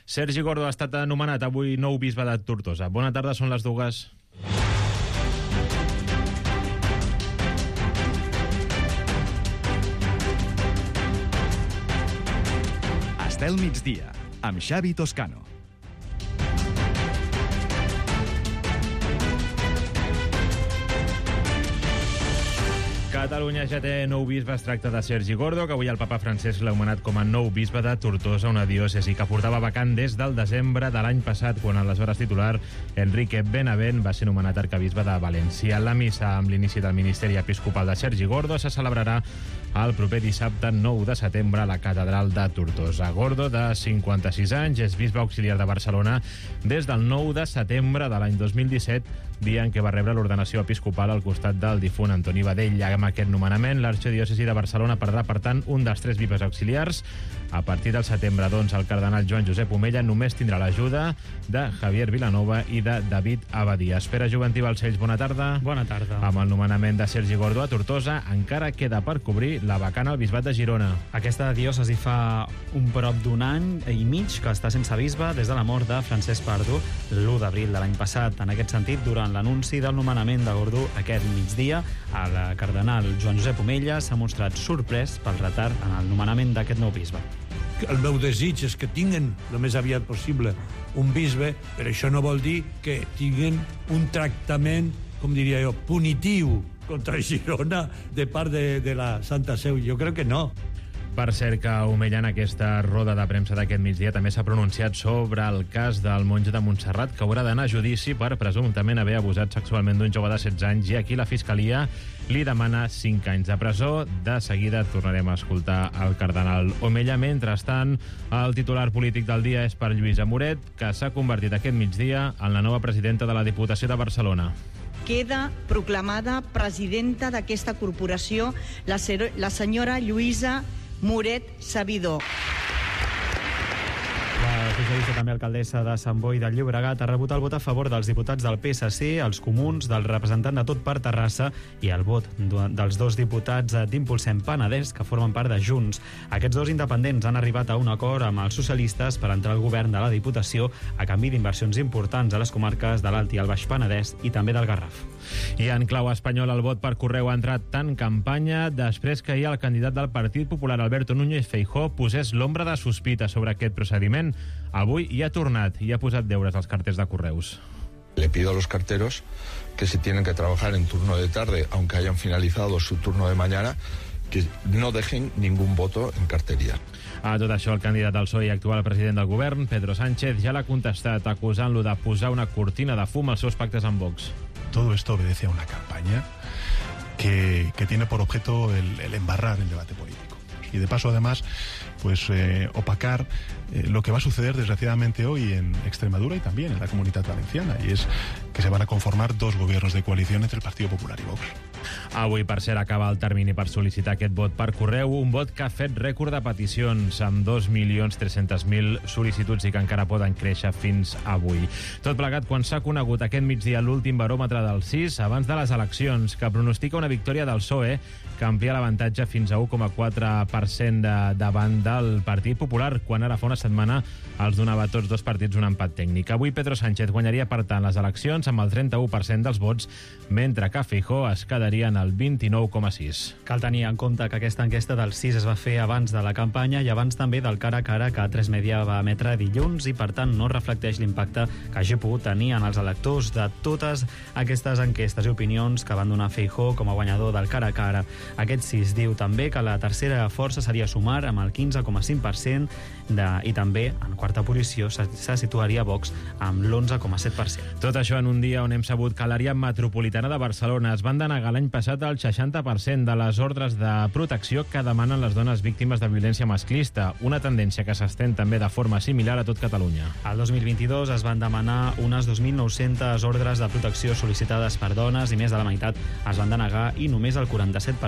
Sergi Gordo ha estat anomenat avui nou bisbe de Tortosa. Bona tarda, són les 2. Estel migdia, amb Xavi Toscano. Catalunya ja té nou bisbe. Es tracta de Sergi Gordo, que avui el papa Francesc l'ha anomenat com a nou bisbe de Tortosa, una diòcesi que portava vacant des del desembre de l'any passat, quan aleshores titular Enrique Benavent va ser nomenat arquebisbe de València. La missa amb l'inici del ministeri episcopal de Sergi Gordo se celebrarà el proper dissabte 9 de setembre a la catedral de Tortosa. Gordo, de 56 anys, és bisbe auxiliar de Barcelona des del 9 de setembre de l'any 2017, dia en què va rebre l'ordenació episcopal al costat del difunt Antoni Badell. Amb aquest nomenament, l'arxidiòcesi de Barcelona perdrà, per tant, un dels 3 bisbes auxiliars. A partir del setembre, doncs, el cardenal Joan Josep Omella només tindrà l'ajuda de Javier Vilanova i de David Abadia. Espera Juventí Balcells, bona tarda. Bona tarda. Amb el nomenament de Sergi Gordo a Tortosa, encara queda per cobrir la vacant al bisbat de Girona. Aquesta diòcesi fa un prop d'un any i mig que està sense bisbe des de la mort de Francesc Pardo l'1 d'abril de l'any passat. En aquest sentit, durant l'anunci del nomenament de Gordo aquest migdia, el cardenal Joan Josep Omella s'ha mostrat sorprès pel retard en el nomenament d'aquest nou bisbe. El meu desig és que tinguin el més aviat possible un bisbe, però això no vol dir que tinguin un tractament, com diria jo, punitiu contra Girona de part de la Santa Seu. Jo crec que no. Per cert, que Omella en aquesta roda de premsa d'aquest migdia també s'ha pronunciat sobre el cas del monjo de Montserrat, que haurà d'anar a judici per presumptament haver abusat sexualment d'un jove de 16 anys, i aquí la Fiscalia li demana 5 anys de presó. De seguida tornarem a escoltar el cardenal Omella. Mentrestant, el titular polític del dia és per Lluïsa Moret, que s'ha convertit aquest migdia en la nova presidenta de la Diputació de Barcelona. Queda proclamada presidenta d'aquesta corporació la senyora Lluïsa Moret Sabidor. La socialista, també alcaldessa de Sant Boi de Llobregat, ha rebut el vot a favor dels diputats del PSC, els comuns, del representant de Tot per Terrassa i el vot dels 2 diputats d'Impulsem Penedès, que formen part de Junts. Aquests 2 independents han arribat a un acord amb els socialistes per entrar al govern de la Diputació a canvi d'inversions importants a les comarques de l'Alt i el Baix Penedès i també del Garraf. I en clau espanyol, el vot per correu ha entrat en campanya després que ahir el candidat del Partit Popular, Alberto Núñez Feijóo, posés l'ombra de sospita sobre aquest procediment. Avui hi ha tornat i ha posat deures als carters de correus. Le pido a los carteros que si tienen que trabajar en turno de tarde, aunque hayan finalizado su turno de mañana, que no dejen ningún voto en cartería. A tot això, el candidat del PSOE i actual president del govern, Pedro Sánchez, ja l'ha contestat acusant-lo de posar una cortina de fum als seus pactes amb Vox. Todo esto obedece a una campaña que tiene por objeto el embarrar el debate político. Y de paso, además, pues opacar lo que va a suceder desgraciadamente hoy en Extremadura y también en la Comunitat Valenciana, y es que se van a conformar 2 gobiernos de coalición entre el Partido Popular y Vox. Avui, per cert, acaba el termini per sol·licitar aquest vot per correu, un vot que ha fet rècord de peticions, amb 2.300.000 sol·licituds i que encara poden créixer fins avui. Tot plegat quan s'ha conegut aquest migdia l'últim baròmetre del CIS abans de les eleccions, que pronostica una victòria del PSOE, que amplia l'avantatge fins a 1,4% davant del Partit Popular, quan ara fa una setmana els donava a tots 2 partits un empat tècnic. Avui Pedro Sánchez guanyaria, per tant, les eleccions amb el 31% dels vots, mentre que Feijóo es quedaria en el 29,6%. Cal tenir en compte que aquesta enquesta del CIS es va fer abans de la campanya i abans també del cara a cara que A3 Media va emetre dilluns, i per tant no reflecteix l'impacte que hagi pogut tenir en els electors de totes aquestes enquestes i opinions que van donar Feijóo com a guanyador del cara a cara. Aquest CIS diu també que la tercera força seria Sumar amb el 15,5% i també en quarta posició se situaria Vox amb l'11,7%. Tot això en un dia on hem sabut que a l'àrea metropolitana de Barcelona es van denegar l'any passat el 60% de les ordres de protecció que demanen les dones víctimes de violència masclista, una tendència que s'estén també de forma similar a tot Catalunya. El 2022 es van demanar unes 2.900 ordres de protecció sol·licitades per dones i més de la meitat es van denegar, i només el 47%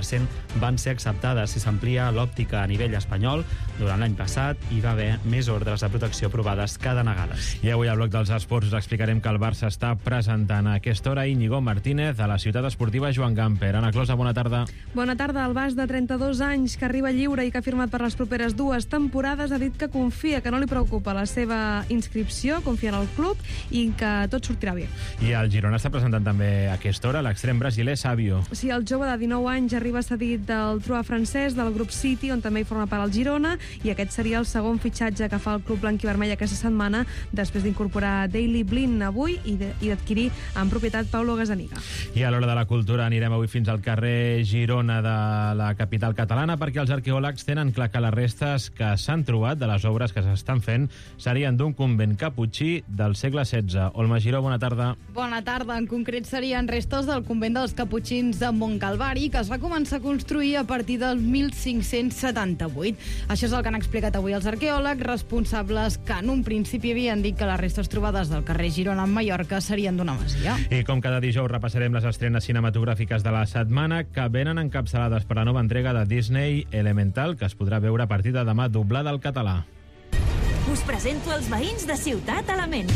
100% van ser acceptades. Si s'amplia l'òptica a nivell espanyol, durant l'any passat hi va haver més ordres de protecció aprovades que denegades. I avui al bloc dels esports us explicarem que el Barça està presentant a aquesta hora Íñigo Martínez a la ciutat esportiva Joan Gamper. Ana Closa, bona tarda. Bona tarda. El bas de 32 anys, que arriba lliure i que ha firmat per les properes 2 temporades, ha dit que confia, que no li preocupa la seva inscripció, confia en el club i que tot sortirà bé. I el Girona està presentant també a aquesta hora l'extrem brasiler Savio. Sí, el jove de 19 anys arriba cedit del Troyes francès, del grup City, on també hi forma part el Girona, i aquest seria el segon fitxatge que fa el club blanquivermell aquesta setmana, després d'incorporar Daley Blind avui i d'adquirir en propietat Paulo Gazzaniga. I a l'hora de la cultura anirem avui fins al carrer Girona de la capital catalana, perquè els arqueòlegs tenen clar que les restes que s'han trobat de les obres que s'estan fent serien d'un convent caputxí del segle XVI. Olma Giró, bona tarda. Bona tarda. En concret serien restes del convent dels caputxins de Montcalvari, que es va començar a construir a partir del 1578. Això és el que han explicat avui els arqueòlegs, responsables que en un principi havien dit que les restes trobades del carrer Girona en Mallorca serien d'una masia. I com cada dijous repassarem les estrenes cinematogràfiques de la setmana, que venen encapçalades per la nova entrega de Disney, Elemental, que es podrà veure a partir de demà doblada al català. Us presento els veïns de Ciutat Element.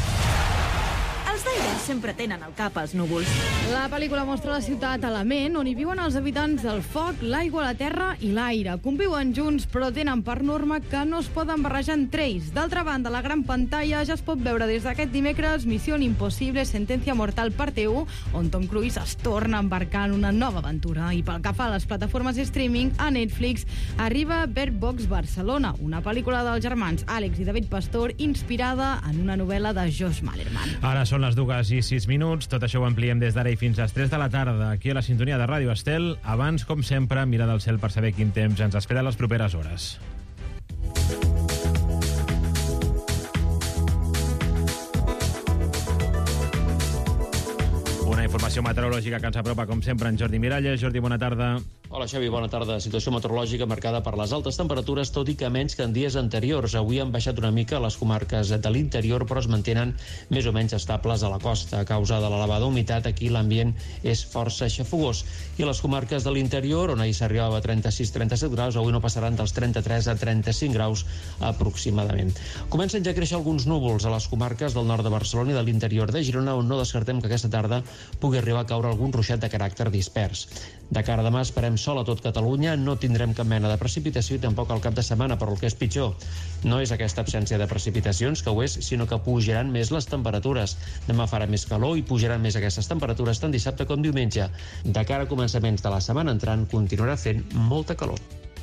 Els d'aires sempre tenen al cap els núvols. La pel·lícula mostra la ciutat Element, on hi viuen els habitants del foc, l'aigua, la terra i l'aire. Conviuen junts, però tenen per norma que no es poden barrejar entre ells. D'altra banda, la gran pantalla ja es pot veure des d'aquest dimecres Missió Impossible, Sentència Mortal Parte 1, on Tom Cruise es torna a embarcar en una nova aventura. I pel que fa a les plataformes de streaming, a Netflix arriba Bird Box Barcelona, una pel·lícula dels germans Àlex i David Pastor inspirada en una novel·la de Josh Malerman. Ara són les 2:06. Tot això ho ampliem des d'ara i fins a les 3 de la tarda, aquí a la sintonia de Ràdio Estel. Abans, com sempre, mira del cel per saber quin temps ens espera les properes hores. Una informació meteorològica que ens apropa, com sempre, en Jordi Miralles. Jordi, bona tarda. Hola, Xavi, bona tarda. Situació meteorològica marcada per les altes temperatures, tot i que menys que en dies anteriors. Avui han baixat una mica les comarques de l'interior, però es mantenen més o menys estables a la costa. A causa de l'elevada humitat, aquí l'ambient és força xafogós. I les comarques de l'interior, on ahir s'arribava a 36-37 graus, avui no passaran dels 33 a 35 graus aproximadament. Comencen ja a créixer alguns núvols a les comarques del nord de Barcelona i de l'interior de Girona, on no descartem que aquesta tarda pugui arribar a caure algun ruixat de caràcter dispers. De cara a demà esperem sol a tot Catalunya, no tindrem cap mena de precipitació i tampoc al cap de setmana, però el que és pitjor no és aquesta absència de precipitacions, que ho és, sinó que pujaran més les temperatures. Demà farà més calor i pujaran més aquestes temperatures tant dissabte com diumenge. De cara a començaments de la setmana entrant continuarà fent molta calor.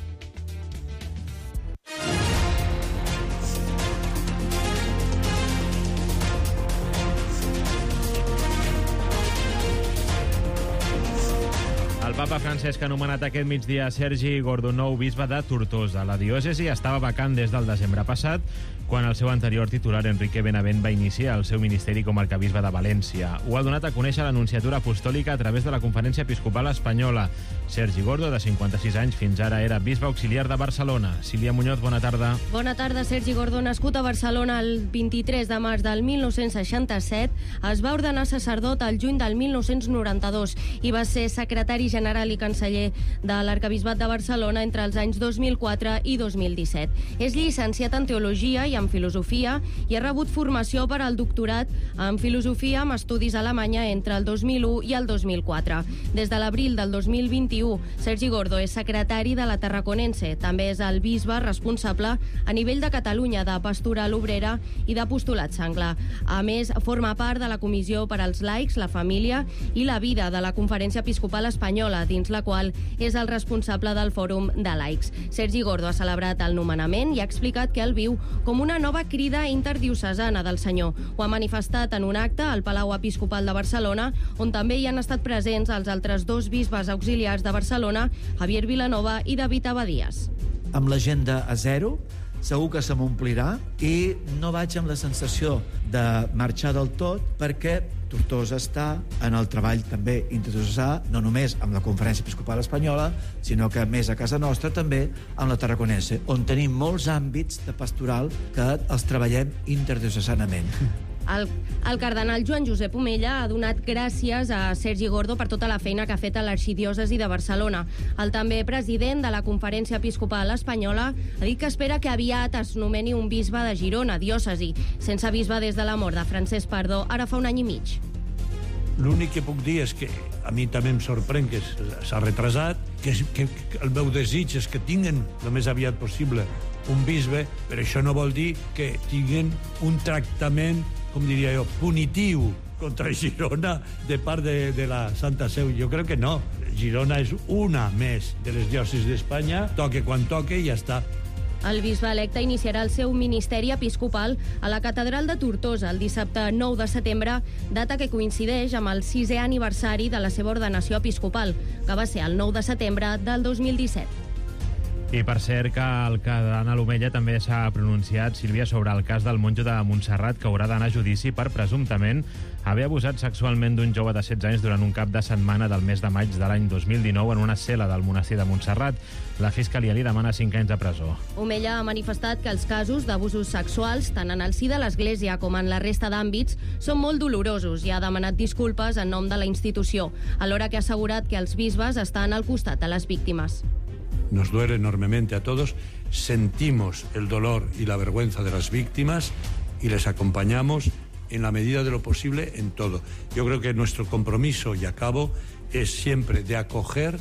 El papa Francesc ha nomenat aquest migdia Sergi Gordó nou bisbe de Tortosa. La diòcesi estava vacant des del desembre passat, quan el seu anterior titular, Enrique Benavent, va iniciar el seu ministeri com a arquebisbe de València. Ho ha donat a conèixer l'Anunciatura Apostòlica a través de la Conferència Episcopal Espanyola. Sergi Gordó, de 56 anys, fins ara era bisbe auxiliar de Barcelona. Sílvia Muñoz, bona tarda. Bona tarda. Sergi Gordó, nascut a Barcelona el 23 de març del 1967, es va ordenar sacerdot al juny del 1992 i va ser secretari general i canceller de l'Arquebisbat de Barcelona entre els anys 2004 i 2017. És llicenciat en Teologia i en Filosofia i ha rebut formació per al doctorat en Filosofia amb estudis a Alemanya entre el 2001 i el 2004. Des de l'abril del 2021, Sergi Gordó és secretari de la Tarraconense. També és el bisbe responsable a nivell de Catalunya de Pastoral Obrera i d'Apostolat Sangla. A més, forma part de la Comissió per als Laics, la Família i la Vida de la Conferència Episcopal Espanyola, dins la qual és el responsable del Fòrum de Laics. Sergi Gordó ha celebrat el nomenament i ha explicat que el viu com una nova crida interdiocesana del Senyor. Ho ha manifestat en un acte al Palau Episcopal de Barcelona, on també hi han estat presents els altres dos bisbes auxiliars de Barcelona, Javier Vilanova i David Abadías. Amb l'agenda a zero, segur que se m'omplirà i no vaig amb la sensació de marxar del tot, perquè Tortosa està en el treball també interdiocesà, no només amb la Conferència Episcopal Espanyola, sinó que més a casa nostra també amb la Tarraconense, on tenim molts àmbits de pastoral que els treballem interdiocesanament. El cardenal Joan Josep Omella ha donat gràcies a Sergi Gordo per tota la feina que ha fet a l'arxidiòcesi de Barcelona. El també president de la Conferència Episcopal Espanyola ha dit que espera que aviat es nomeni un bisbe de Girona, diòcesi, sense bisbe des de la mort de Francesc Pardó, ara fa un any i mig. L'únic que puc dir és que a mi també em sorprèn que s'ha retrasat, que el meu desig és que tinguen el més aviat possible un bisbe, però això no vol dir que tinguen un tractament, com diria jo, punitiu contra Girona de part de la Santa Seu. Jo crec que no. Girona és una més de les diòcesis d'Espanya, toque quan toque i ja està. El bisbe electe iniciarà el seu ministeri episcopal a la catedral de Tortosa el dissabte 9 de setembre, data que coincideix amb el 6è aniversari de la seva ordenació episcopal, que va ser el 9 de setembre del 2017. I per cert que el cardenal Omella també s'ha pronunciat, Sílvia, sobre el cas del monjo de Montserrat, que haurà d'anar a judici per presumptament haver abusat sexualment d'un jove de 16 anys durant un cap de setmana del mes de maig de l'any 2019 en una cel·la del monestir de Montserrat. La Fiscalia li demana 5 anys de presó. Omella ha manifestat que els casos d'abusos sexuals, tant en el si de l'Església com en la resta d'àmbits, són molt dolorosos i ha demanat disculpes en nom de la institució, alhora que ha assegurat que els bisbes estan al costat de les víctimes. Nos duele enormemente a todos, sentimos el dolor y la vergüenza de las víctimas y les acompañamos en la medida de lo posible en todo. Yo creo que nuestro compromiso, y acabo, es siempre de acoger,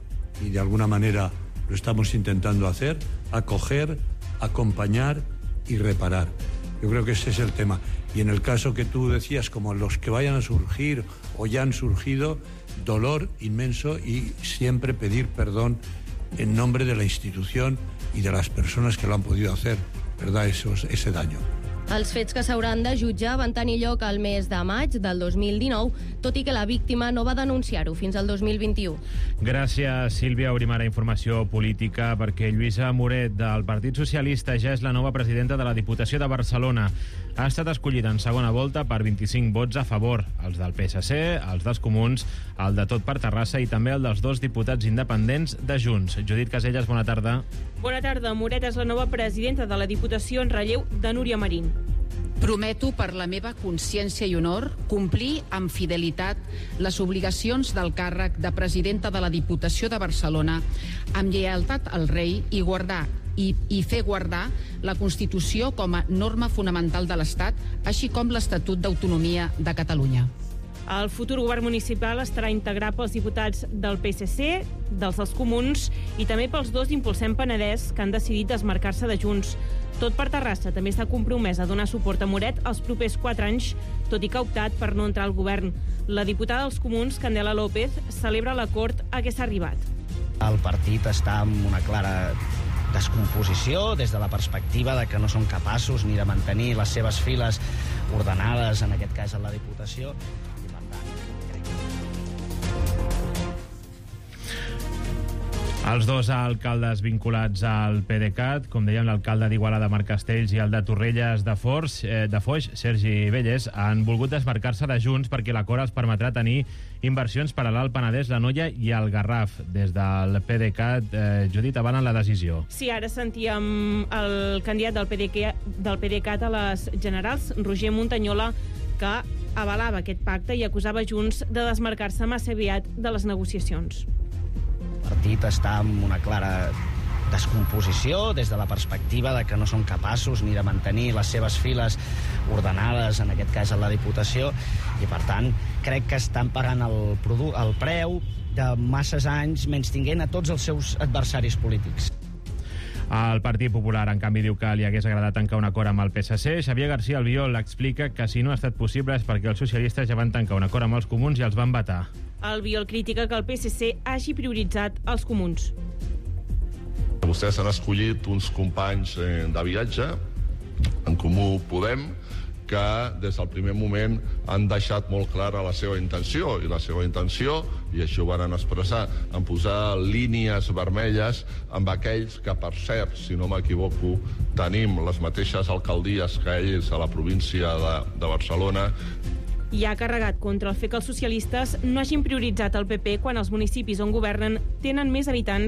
y de alguna manera lo estamos intentando hacer, acoger, acompañar y reparar. Yo creo que ese es el tema. Y en el caso que tú decías, como los que vayan a surgir o ya han surgido, dolor inmenso y siempre pedir perdón en nombre de la institución y de las personas que lo han podido hacer, ¿verdad? Ese daño. Els fets que s'hauran de jutjar van tenir lloc al mes de maig del 2019, tot i que la víctima no va denunciar-ho fins al 2021. Gràcies, Sílvia. Obrim ara informació política perquè Lluïsa Moret, del Partit Socialista, ja és la nova presidenta de la Diputació de Barcelona. Ha estat escollida en segona volta per 25 vots a favor, els del PSC, els dels Comuns, el de Tot per Terrassa i també el dels 2 diputats independents de Junts. Judit Casellas, bona tarda. Bona tarda. Moret és la nova presidenta de la Diputació en relleu de Núria Marín. Prometo, per la meva consciència i honor, complir amb fidelitat les obligacions del càrrec de presidenta de la Diputació de Barcelona, amb lleialtat al rei i guardar i fer guardar la Constitució com a norma fonamental de l'Estat, així com l'Estatut d'Autonomia de Catalunya. El futur govern municipal estarà integrat pels diputats del PSC, dels Comuns i també pels 2 d'Impulsem Penedès que han decidit desmarcar-se de Junts. Tot per Terrassa també està compromès a donar suport a Moret els propers 4 anys, tot i que ha optat per no entrar al govern. La diputada dels Comuns, Candela López, celebra l'acord a què s'ha arribat. El partit està en una clara descomposició des de la perspectiva de que no són capaços ni de mantenir les seves files ordenades, en aquest cas a la Diputació. Els 2 alcaldes vinculats al PDeCAT, com dèiem, l'alcalde d'Igualada, Marc Castells, i el de Torrelles de Foix, Sergi Vélez, han volgut desmarcar-se de Junts perquè l'acord els permetrà tenir inversions per a l'Alt Penedès, la Noia i el Garraf. Des del PDeCAT, Judit, avalen la decisió. Sí, ara sentíem el candidat del PDeCAT a les generals, Roger Montanyola, que avalava aquest pacte i acusava Junts de desmarcar-se massa aviat de les negociacions. El partit està en una clara descomposició des de la perspectiva de que no són capaços ni de mantenir les seves files ordenades, en aquest cas a la Diputació, i per tant crec que estan pagant el preu de masses anys menystinguent a tots els seus adversaris polítics. El Partit Popular, en canvi, diu que li hagués agradat tancar un acord amb el PSC. Xavier García Albiol explica que si no ha estat possible és perquè els socialistes ja van tancar un acord amb els Comuns i els van vetar. Albiol critica que el PSC hagi prioritzat els Comuns. Vostès han escollit uns companys de viatge, en Comú Podem, que des del primer moment han deixat molt clara la seva intenció, i la seva intenció, i així ho van expressar, en posar línies vermelles amb aquells que, per cert, si no m'equivoco, tenim les mateixes alcaldies que ells a la província de Barcelona. I ha carregat contra el fet que els socialistes no hagin prioritzat el PP quan els municipis on governen tenen més habitants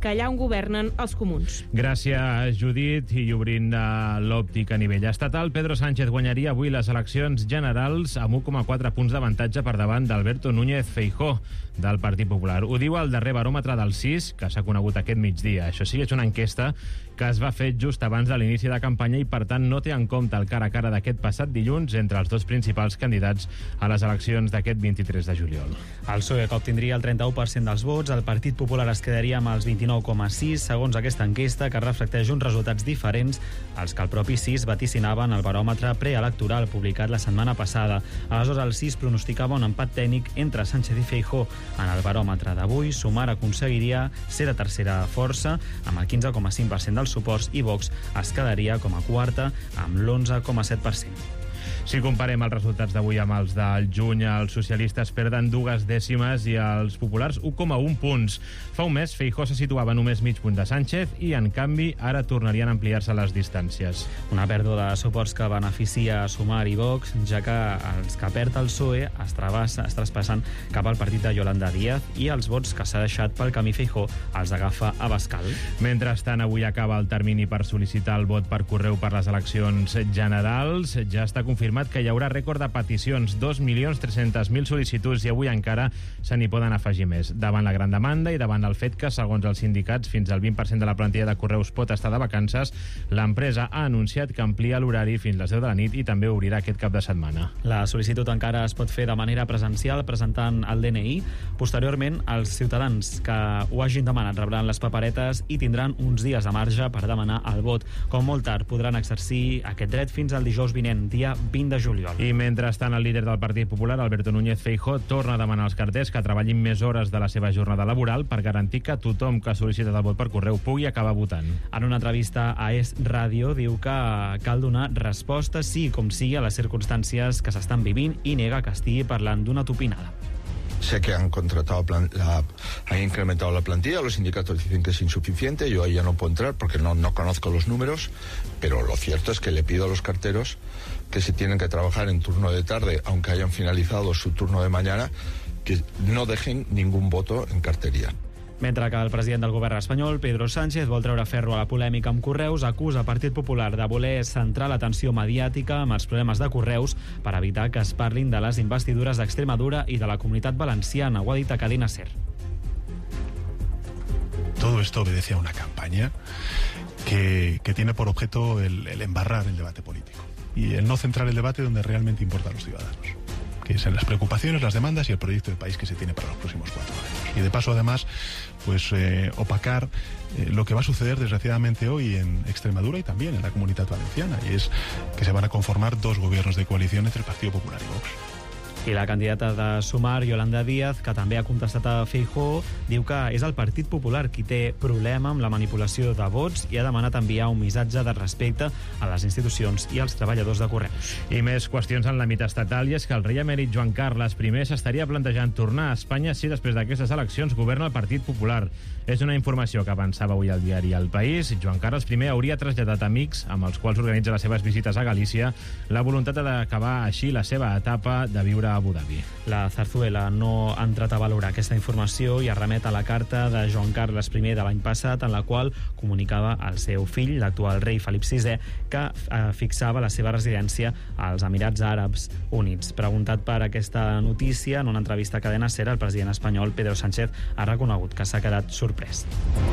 que allà on governen els comuns. Gràcies, Judit. I obrint l'òptica a nivell estatal, Pedro Sánchez guanyaria avui les eleccions generals amb 1,4 punts d'avantatge per davant d'Alberto Núñez Feijóo, del Partit Popular. Ho diu el darrer baròmetre del CIS, que s'ha conegut aquest migdia. Això sí, és una enquesta que es va fer just abans de l'inici de campanya i, per tant, no té en compte el cara a cara d'aquest passat dilluns entre els dos principals candidats a les eleccions d'aquest 23 de juliol. El PSOE, que obtindria el 31% dels vots, el Partit Popular es quedaria amb els 29,6, segons aquesta enquesta, que reflecteix uns resultats diferents als que el propi CIS vaticinava en el baròmetre preelectoral publicat la setmana passada. Aleshores, el CIS pronosticava un empat tècnic entre Sánchez i Feijóo. En el baròmetre d'avui, Sumar aconseguiria ser la tercera força, amb el 15,5% dels suports, i Vox es quedaria com a quarta, amb l'11,7%. Si comparem els resultats d'avui amb els del juny, els socialistes perden 2 dècimes i els populars 1,1 punts. Fa un mes, Feijóo se situava només mig punt de Sánchez i, en canvi, ara tornarien a ampliar-se les distàncies. Una pèrdua de suports que beneficia Sumar i Vox, ja que els que perd el PSOE es traspassen cap al partit de Yolanda Díaz i els vots que s'ha deixat pel camí Feijóo els agafa Abascal. Mentrestant, avui acaba el termini per sol·licitar el vot per correu per les eleccions generals. Ja està confirmat que hi haurà rècord de peticions, 2.300.000 sol·licituds, i avui encara se n'hi poden afegir més. Davant la gran demanda i davant el fet que, segons els sindicats, fins al 20% de la plantilla de correus pot estar de vacances, l'empresa ha anunciat que amplia l'horari fins les 10 de la nit i també obrirà aquest cap de setmana. La sol·licitud encara es pot fer de manera presencial presentant el DNI. Posteriorment, els ciutadans que ho hagin demanat rebran les paperetes i tindran uns dies de marge per demanar el vot. Com molt tard podran exercir aquest dret fins al dijous vinent, dia 20 de juliol. I mentrestant, el líder del Partit Popular, Alberto Núñez Feijóo, torna a demanar als carters que treballin més hores de la seva jornada laboral per garantir que tothom que ha sol·licitat el vot per correu pugui acabar votant. En una entrevista a Es Radio diu que cal donar resposta sí com sigui a les circumstàncies que s'estan vivint i nega que estigui parlant d'una tupinada. Sé que han incrementado la plantilla, los sindicatos dicen que es insuficiente, yo ahí ya no puedo entrar porque no conozco los números, pero lo cierto es que le pido a los carteros que si tienen que trabajar en turno de tarde, aunque hayan finalizado su turno de mañana, que no dejen ningún voto en cartería. Mentre que el president del govern espanyol, Pedro Sánchez, vol treure ferro a la polèmica amb Correus, acusa el Partit Popular de voler centrar l'atenció mediàtica amb els problemes de Correus per evitar que es parlin de les investidures d'Extremadura i de la Comunitat Valenciana. Ho ha dit a Cadena SER. Todo esto obedece a una campaña que tiene por objeto el embarrar el debate político y el no centrar el debate donde realmente importa a los ciudadanos, que es en las preocupaciones, las demandas y el proyecto de país que se tiene para los próximos 4 años. Y de paso, además, pues opacar lo que va a suceder, desgraciadamente, hoy en Extremadura y también en la Comunitat Valenciana, y es que se van a conformar 2 gobiernos de coalición entre el Partido Popular y Vox. I la candidata de Sumar, Yolanda Díaz, que també ha contestat a Feijóo, diu que és el Partit Popular qui té problema amb la manipulació de vots i ha demanat enviar un missatge de respecte a les institucions i als treballadors de Correus. I més qüestions en l'àmbit estatal, i és que el rei emèrit Joan Carles I s'estaria plantejant tornar a Espanya si després d'aquestes eleccions governa el Partit Popular. És una informació que avançava avui al diari El País. Joan Carles I hauria traslladat amics amb els quals organitza les seves visites a Galícia la voluntat d'acabar així la seva etapa de viure a Abu Dhabi. La Zarzuela no ha entrat a valorar aquesta informació i es remet a la carta de Joan Carles I de l'any passat, en la qual comunicava al seu fill, l'actual rei Felip VI, que fixava la seva residència als Emirats Àrabs Units. Preguntat per aquesta notícia, en una entrevista a Cadena SER, el president espanyol Pedro Sánchez ha reconegut que s'ha quedat sorprès.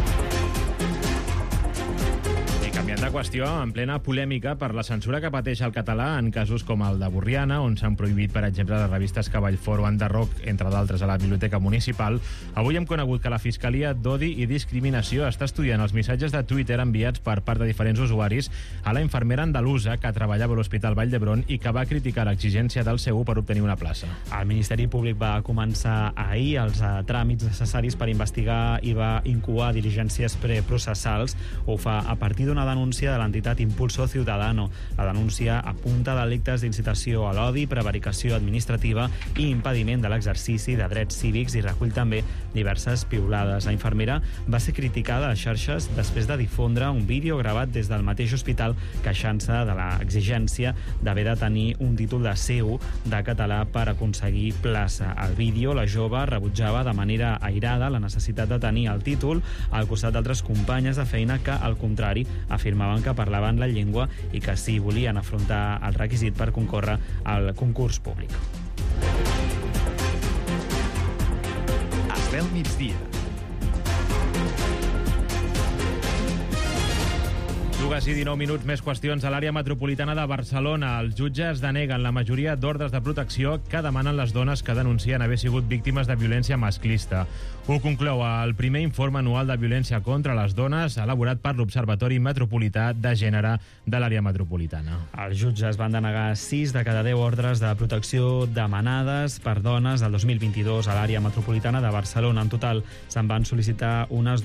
Canviant de qüestió, en plena polèmica per la censura que pateix el català en casos com el de Borriana, on s'han prohibit, per exemple, les revistes Cavallfort o Enderroc, entre d'altres, a la Biblioteca Municipal, avui hem conegut que la Fiscalia d'Odi i Discriminació està estudiant els missatges de Twitter enviats per part de diferents usuaris a la infermera andalusa que treballava a l'Hospital Vall d'Hebron i que va criticar l'exigència del seu per obtenir una plaça. El Ministeri Públic va començar ahir els tràmits necessaris per investigar i va incoar diligències preprocessals. Ho fa a partir d'una denúncia denúncia de l'entitat Impulso Ciudadano. La denúncia apunta a delictes d'incitació a l'odi, prevaricació administrativa i impediment de l'exercici de drets cívics i recull també diverses piulades. La infermera va ser criticada a les xarxes després de difondre un vídeo gravat des del mateix hospital queixant-se de l'exigència d'haver de tenir un títol de C1 de català per aconseguir plaça. Al vídeo, la jove rebutjava de manera airada la necessitat de tenir el títol al costat d'altres companyes de feina que, al contrari, afirmaven que parlaven la llengua i que sí volien afrontar el requisit per concórrer al concurs públic. Estel migdia. 2:19 minuts, més qüestions a l'àrea metropolitana de Barcelona. Els jutges deneguen la majoria d'ordres de protecció que demanen les dones que denuncien haver sigut víctimes de violència masclista. Ho conclou el primer informe anual de violència contra les dones elaborat per l'Observatori Metropolità de Gènere de l'àrea metropolitana. Els jutges van denegar 6 de cada 10 ordres de protecció demanades per dones el 2022 a l'àrea metropolitana de Barcelona. En total se'n van sol·licitar unes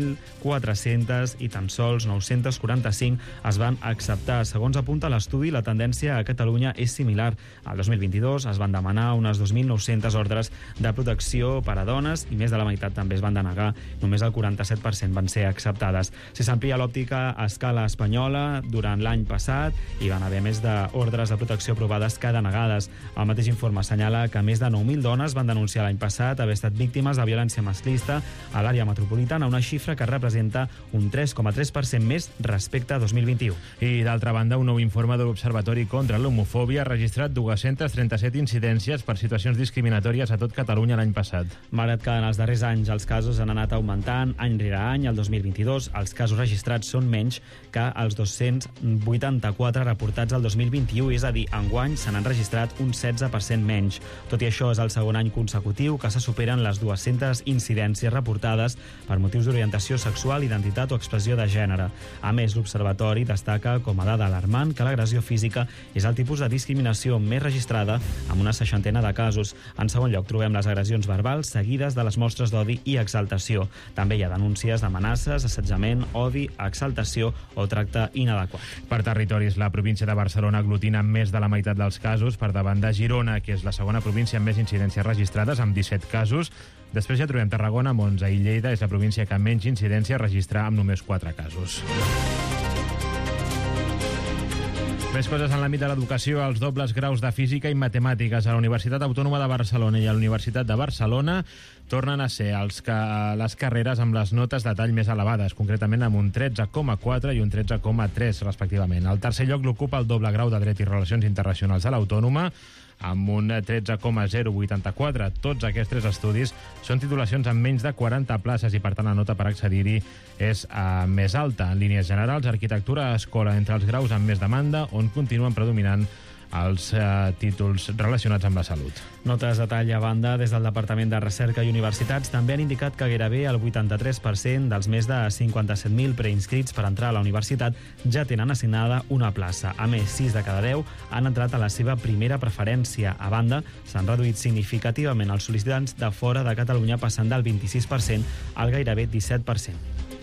2.400 i tan sols 945 es van acceptar. Segons apunta l'estudi, la tendència a Catalunya és similar. Al 2022 es van demanar unes 2.900 ordres de protecció per a dones i més de la meitat també es van denegar. Només el 47% van ser acceptades. Si s'amplia l'òptica a escala espanyola, durant l'any passat hi van haver més d'ordres de protecció aprovades que denegades. El mateix informe assenyala que més de 9.000 dones van denunciar l'any passat haver estat víctimes de violència masclista a l'àrea metropolitana, una xifra que representa un 3,3% més respecte a 2021. I, d'altra banda, un nou informe de l'Observatori contra l'Homofòbia ha registrat 237 incidències per situacions discriminatòries a tot Catalunya l'any passat. Malgrat que en els darrers anys els casos han anat augmentant any rere any, el 2022 els casos registrats són menys que els 284 reportats al 2021, és a dir, enguany se n'han registrat un 16% menys. Tot i això, és el segon any consecutiu que se superen les 200 incidències reportades per motius d'orientació sexual, identitat o expressió de gènere. A més, l'Observatori destaca com a dada alarmant que l'agressió física és el tipus de discriminació més registrada, amb una 60 de casos. En segon lloc, trobem les agressions verbals seguides de les mostres d'odi i exaltació. També hi ha denúncies d'amenaces, assetjament, odi, exaltació o tracte inadequat. Per territoris, la província de Barcelona aglutina més de la meitat dels casos, per davant de Girona, que és la segona província amb més incidències registrades, amb 17 casos. Després ja trobem Tarragona, amb 11, i Lleida és la província que menys incidència registra, amb només 4 casos. Més coses en l'àmbit de l'educació. Els dobles graus de Física i Matemàtiques a la Universitat Autònoma de Barcelona i a la Universitat de Barcelona tornen a ser les carreres amb les notes de tall més elevades, concretament amb un 13,4 i un 13,3, respectivament. Al tercer lloc l'ocupa el doble grau de Dret i Relacions Internacionals a l'Autònoma, amb un 13,084. Tots aquests 3 estudis són titulacions amb menys de 40 places i, per tant, la nota per accedir-hi és més alta. En línies generals, arquitectura escola entre els graus amb més demanda, on continuen predominant els títols relacionats amb la salut. Notes de tall a banda, des del Departament de Recerca i Universitats també han indicat que gairebé el 83% dels més de 57.000 preinscrits per entrar a la universitat ja tenen assignada una plaça. A més, 6 de cada 10 han entrat a la seva primera preferència. A banda, s'han reduït significativament els sol·licitants de fora de Catalunya, passant del 26% al gairebé 17%.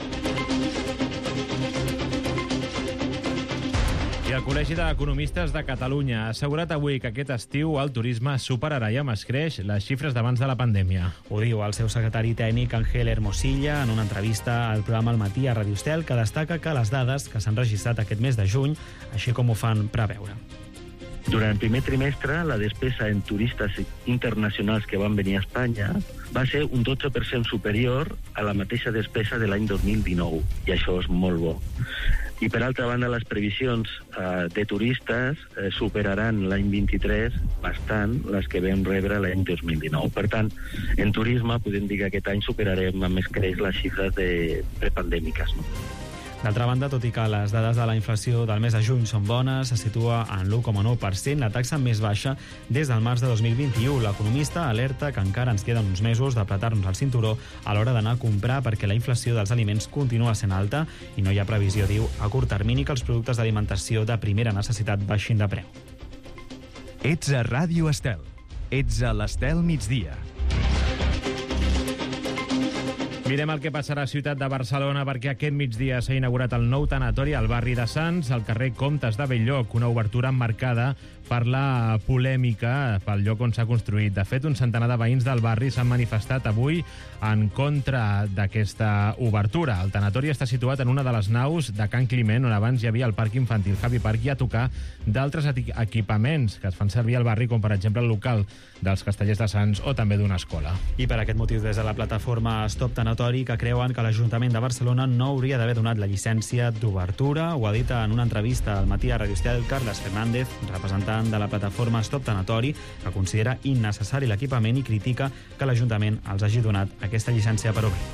I el Col·legi d'Economistes de Catalunya ha assegurat avui que aquest estiu el turisme superarà i amb escreix les xifres d'abans de la pandèmia. Ho diu el seu secretari tècnic, Ángel Hermosilla, en una entrevista al programa Al Matí a Radio Estel, que destaca que les dades que s'han registrat aquest mes de juny, així com ho fan preveure. Durant el primer trimestre, la despesa en turistes internacionals que van venir a Espanya va ser un 12% superior a la mateixa despesa de l'any 2019, i això és molt bo. I, per altra banda, les previsions de turistes superaran l'any 23 bastant les que vam rebre l'any 2019. Per tant, en turisme podem dir que aquest any superarem amb escreix les xifres prepandèmiques, no? D'altra banda, tot i que les dades de la inflació del mes de juny són bones, se situa en l'1,9%, la taxa més baixa des del març de 2021. L'economista alerta que encara ens queden uns mesos d'apretar-nos el cinturó a l'hora d'anar a comprar, perquè la inflació dels aliments continua sent alta i no hi ha previsió, diu, a curt termini que els productes d'alimentació de primera necessitat baixin de preu. Ets a Ràdio Estel. Ets a l'Estel migdia. Mirem el que passarà a Ciutat de Barcelona, perquè aquest migdia s'ha inaugurat el nou tanatori al barri de Sants, al carrer Comtes de Bell-lloc, una obertura emmarcada per la polèmica pel lloc on s'ha construït. De fet, un centenar de veïns del barri s'han manifestat avui en contra d'aquesta obertura. El tanatori està situat en una de les naus de Can Climent, on abans hi havia el parc infantil Happy Park, i a tocar d'altres equipaments que es fan servir al barri, com per exemple el local dels Castellers de Sants o també d'una escola. I per aquest motiu, des de la plataforma Stop Tanatori, que creuen que l'Ajuntament de Barcelona no hauria d'haver donat la llicència d'obertura. Ho ha dit en una entrevista al matí a Radio Estel Carles Fernández, representant de la plataforma Stop Tanatori, que considera innecessari l'equipament i critica que l'Ajuntament els hagi donat aquesta llicència per obrir.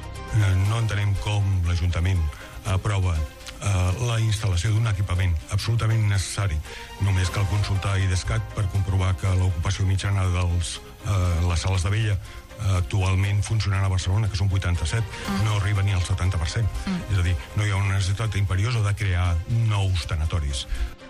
No entenem com l'Ajuntament aprova la instal·lació d'un equipament absolutament innecessari. Només cal consultar IDESCAT per comprovar que l'ocupació mitjana de les sales de vella actualment funcionant a Barcelona, que són 87, no arriba ni al 70%. És a dir, no hi ha una necessitat imperiosa de crear nous tanatoris.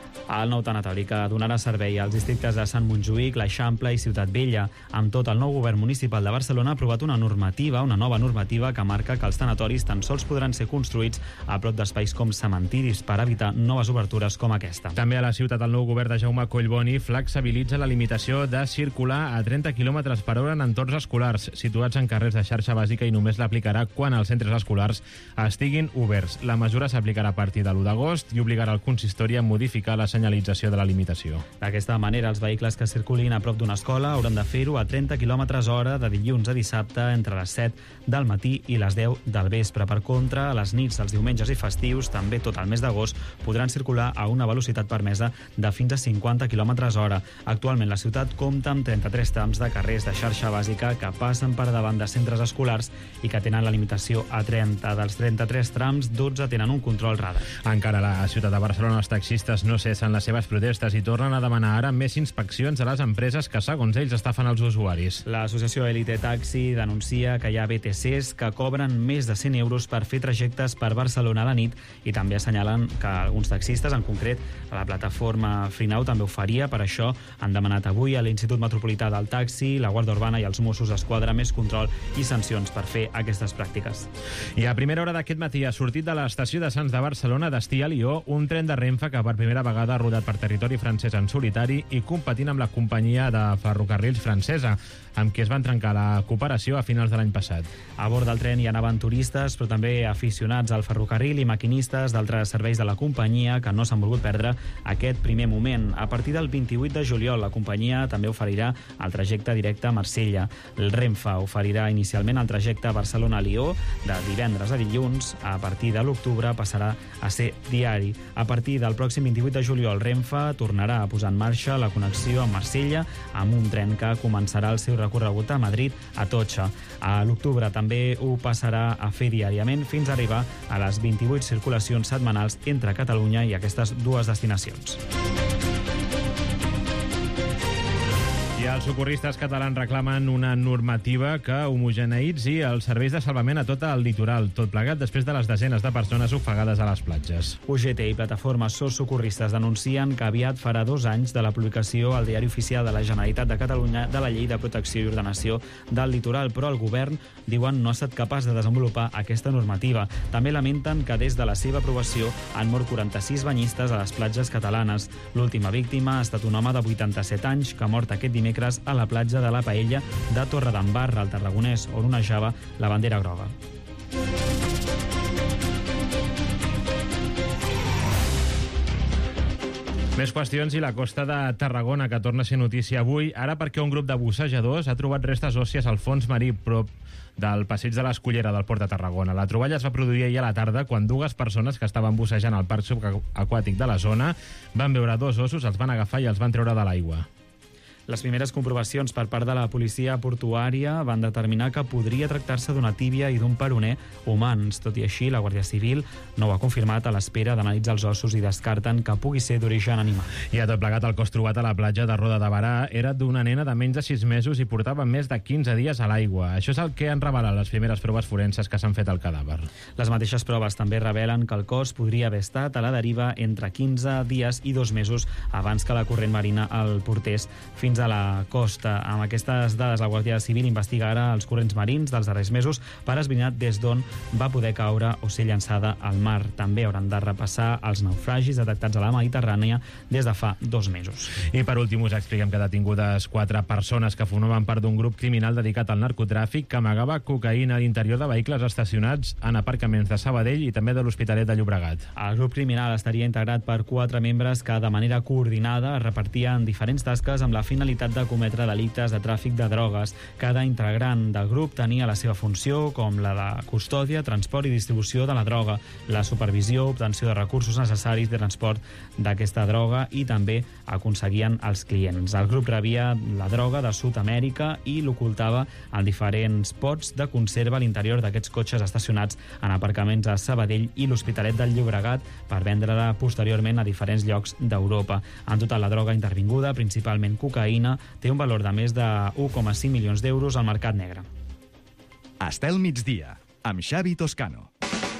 El nou tanatori, que donarà servei als districtes de Sant Montjuïc, l'Eixample i Ciutat Vella. Amb tot, el nou govern municipal de Barcelona ha aprovat una nova normativa que marca que els tanatoris tan sols podran ser construïts a prop d'espais com cementiris per evitar noves obertures com aquesta. També a la ciutat, el nou govern de Jaume Collboni flexibilitza la limitació de circular a 30 km per hora en entorns escolars situats en carrers de xarxa bàsica i només l'aplicarà quan els centres escolars estiguin oberts. La mesura s'aplicarà a partir de l'1 d'agost i obligarà el consistori a modificar la senyalització de la limitació. D'aquesta manera, els vehicles que circulin a prop d'una escola hauran de fer-ho a 30 km/h de dilluns a dissabte entre les 7 del matí i les 10 del vespre. Per contra, a les nits, els diumenges i festius, també tot el mes d'agost, podran circular a una velocitat permesa de fins a 50 km/h. Actualment, la ciutat compta amb 33 trams de carrers de xarxa bàsica que passen per davant de centres escolars i que tenen la limitació a 30. Dels 33 trams, 12 tenen un control radar. Encara a la ciutat de Barcelona, els taxistes no cessen les seves protestes i tornen a demanar ara més inspeccions a les empreses que, segons ells, estafen els usuaris. L'associació Elite Taxi denuncia que hi ha BTCs que cobren més de 100 euros per fer trajectes per Barcelona a la nit i també assenyalen que alguns taxistes, en concret la plataforma Freenow, també ho faria. Per això han demanat avui a l'Institut Metropolità del Taxi, la Guàrdia Urbana i els Mossos d'Esquadra més control i sancions per fer aquestes pràctiques. I a primera hora d'aquest matí ha sortit de l'estació de Sants de Barcelona destí a Lió un tren de Renfe que per primera vegada ha rodat per territori francès en solitari i competint amb la companyia de ferrocarrils francesa, amb qui es van trencar la cooperació a finals de l'any passat. A bord del tren hi anaven turistes, però també aficionats al ferrocarril i maquinistes d'altres serveis de la companyia que no s'han volgut perdre aquest primer moment. A partir del 28 de juliol, la companyia també oferirà el trajecte directe a Marsella. El Renfe oferirà inicialment el trajecte Barcelona-Lió de divendres a dilluns. A partir de l'octubre passarà a ser diari. A partir del pròxim 28 de juliol, Renfe tornarà a posar en marxa la connexió amb Marsella amb un tren que començarà el seu recorregut a Madrid a Tocha. A l'octubre també ho passarà a fer diàriament fins a arribar a les 28 circulacions setmanals entre Catalunya i aquestes dues destinacions. I els socorristes catalans reclamen una normativa que homogeneïtzi els serveis de salvament a tot el litoral, tot plegat després de les desenes de persones ofegades a les platges. UGT i plataformes socorristes denuncien que aviat farà 2 anys de la publicació al Diari Oficial de la Generalitat de Catalunya de la Llei de Protecció i Ordenació del Litoral, però el govern, diuen, no ha estat capaç de desenvolupar aquesta normativa. També lamenten que des de la seva aprovació han mort 46 banyistes a les platges catalanes. L'última víctima ha estat un home de 87 anys que ha mort aquest dimecres a la platja de la Paella de Torredembarra, al Tarragonès, on onejava la bandera groga. Més qüestions i la costa de Tarragona, que torna a ser notícia avui, ara perquè un grup de bussejadors ha trobat restes òssies al fons marí prop del passeig de l'Escullera del Port de Tarragona. La troballa es va produir ahir a la tarda quan 2 persones que estaven bussejant al parc subaquàtic de la zona van veure 2 ossos, els van agafar i els van treure de l'aigua. Les primeres comprovacions per part de la policia portuària van determinar que podria tractar-se d'una tíbia i d'un peroné humans. Tot i així, la Guàrdia Civil no ho ha confirmat a l'espera d'analitzar els ossos i descarten que pugui ser d'origen animal. I a tot plegat, el cos trobat a la platja de Roda de Barà era d'una nena de menys de 6 mesos i portava més de 15 dies a l'aigua. Això és el que han revelat les primeres proves forenses que s'han fet al cadàver. Les mateixes proves també revelen que el cos podria haver estat a la deriva entre 15 dies i 2 mesos abans que la corrent marina el portés fins fins a la costa. Amb aquestes dades, la Guàrdia Civil investiga ara els corrents marins dels darrers mesos per esbrinar des d'on va poder caure o ser llançada al mar. També hauran de repassar els naufragis detectats a la Mediterrània des de fa 2 mesos. I per últim us expliquem que detingudes 4 persones que formaven part d'un grup criminal dedicat al narcotràfic que amagava cocaïna a l'interior de vehicles estacionats en aparcaments de Sabadell i també de l'Hospitalet de Llobregat. El grup criminal estaria integrat per 4 membres que de manera coordinada es repartien diferents tasques amb la finalitat de cometre delictes de tràfic de drogues. Cada integrant del grup tenia la seva funció, com la de custòdia, transport i distribució de la droga, la supervisió, obtenció de recursos necessaris de transport d'aquesta droga i també aconseguien els clients. El grup rebia la droga de Sud-amèrica i l'ocultava en diferents pots de conserva a l'interior d'aquests cotxes estacionats en aparcaments a Sabadell i l'Hospitalet del Llobregat per vendre-la posteriorment a diferents llocs d'Europa. En total, la droga intervinguda, principalment cocaïna, té un valor de més de 1,5 milions d'euros al mercat negre. Estel migdia, amb Xavi Toscano.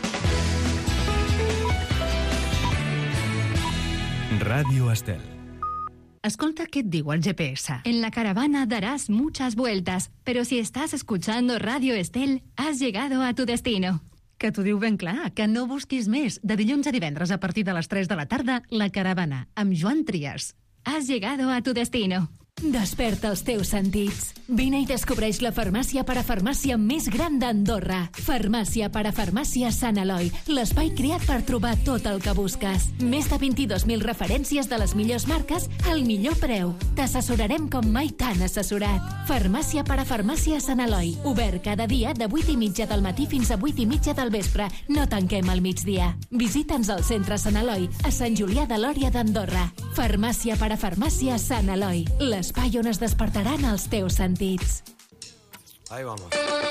Ràdio Estel. Escolta qué te digo el GPS. En la caravana darás muchas vueltas, pero si estás escuchando Radio Estel, has llegado a tu destino. Que t'ho diu ben clar, que no busquis més. De dilluns a divendres a partir de les 3 de la tarda, La Caravana, amb Joan Trias. Has llegado a tu destino. Desperta els teus sentits. Vine i descobreix la farmàcia parafarmàcia més gran d'Andorra. Farmàcia parafarmàcia Sant Eloi, l'espai creat per trobar tot el que busques. Més de 22.000 referències de les millors marques al millor preu. T'assessorarem com mai t'han assessorat. Farmàcia parafarmàcia Sant Eloi, obert cada dia de 8:30 del matí fins a 8:30 del vespre. No tanquem al migdia. Visita'ns al centre Sant Eloi, a Sant Julià de Lòria d'Andorra. Farmàcia parafarmàcia Sant Eloi, l'espai on es despertaran els teus sentits. Ahí vamos.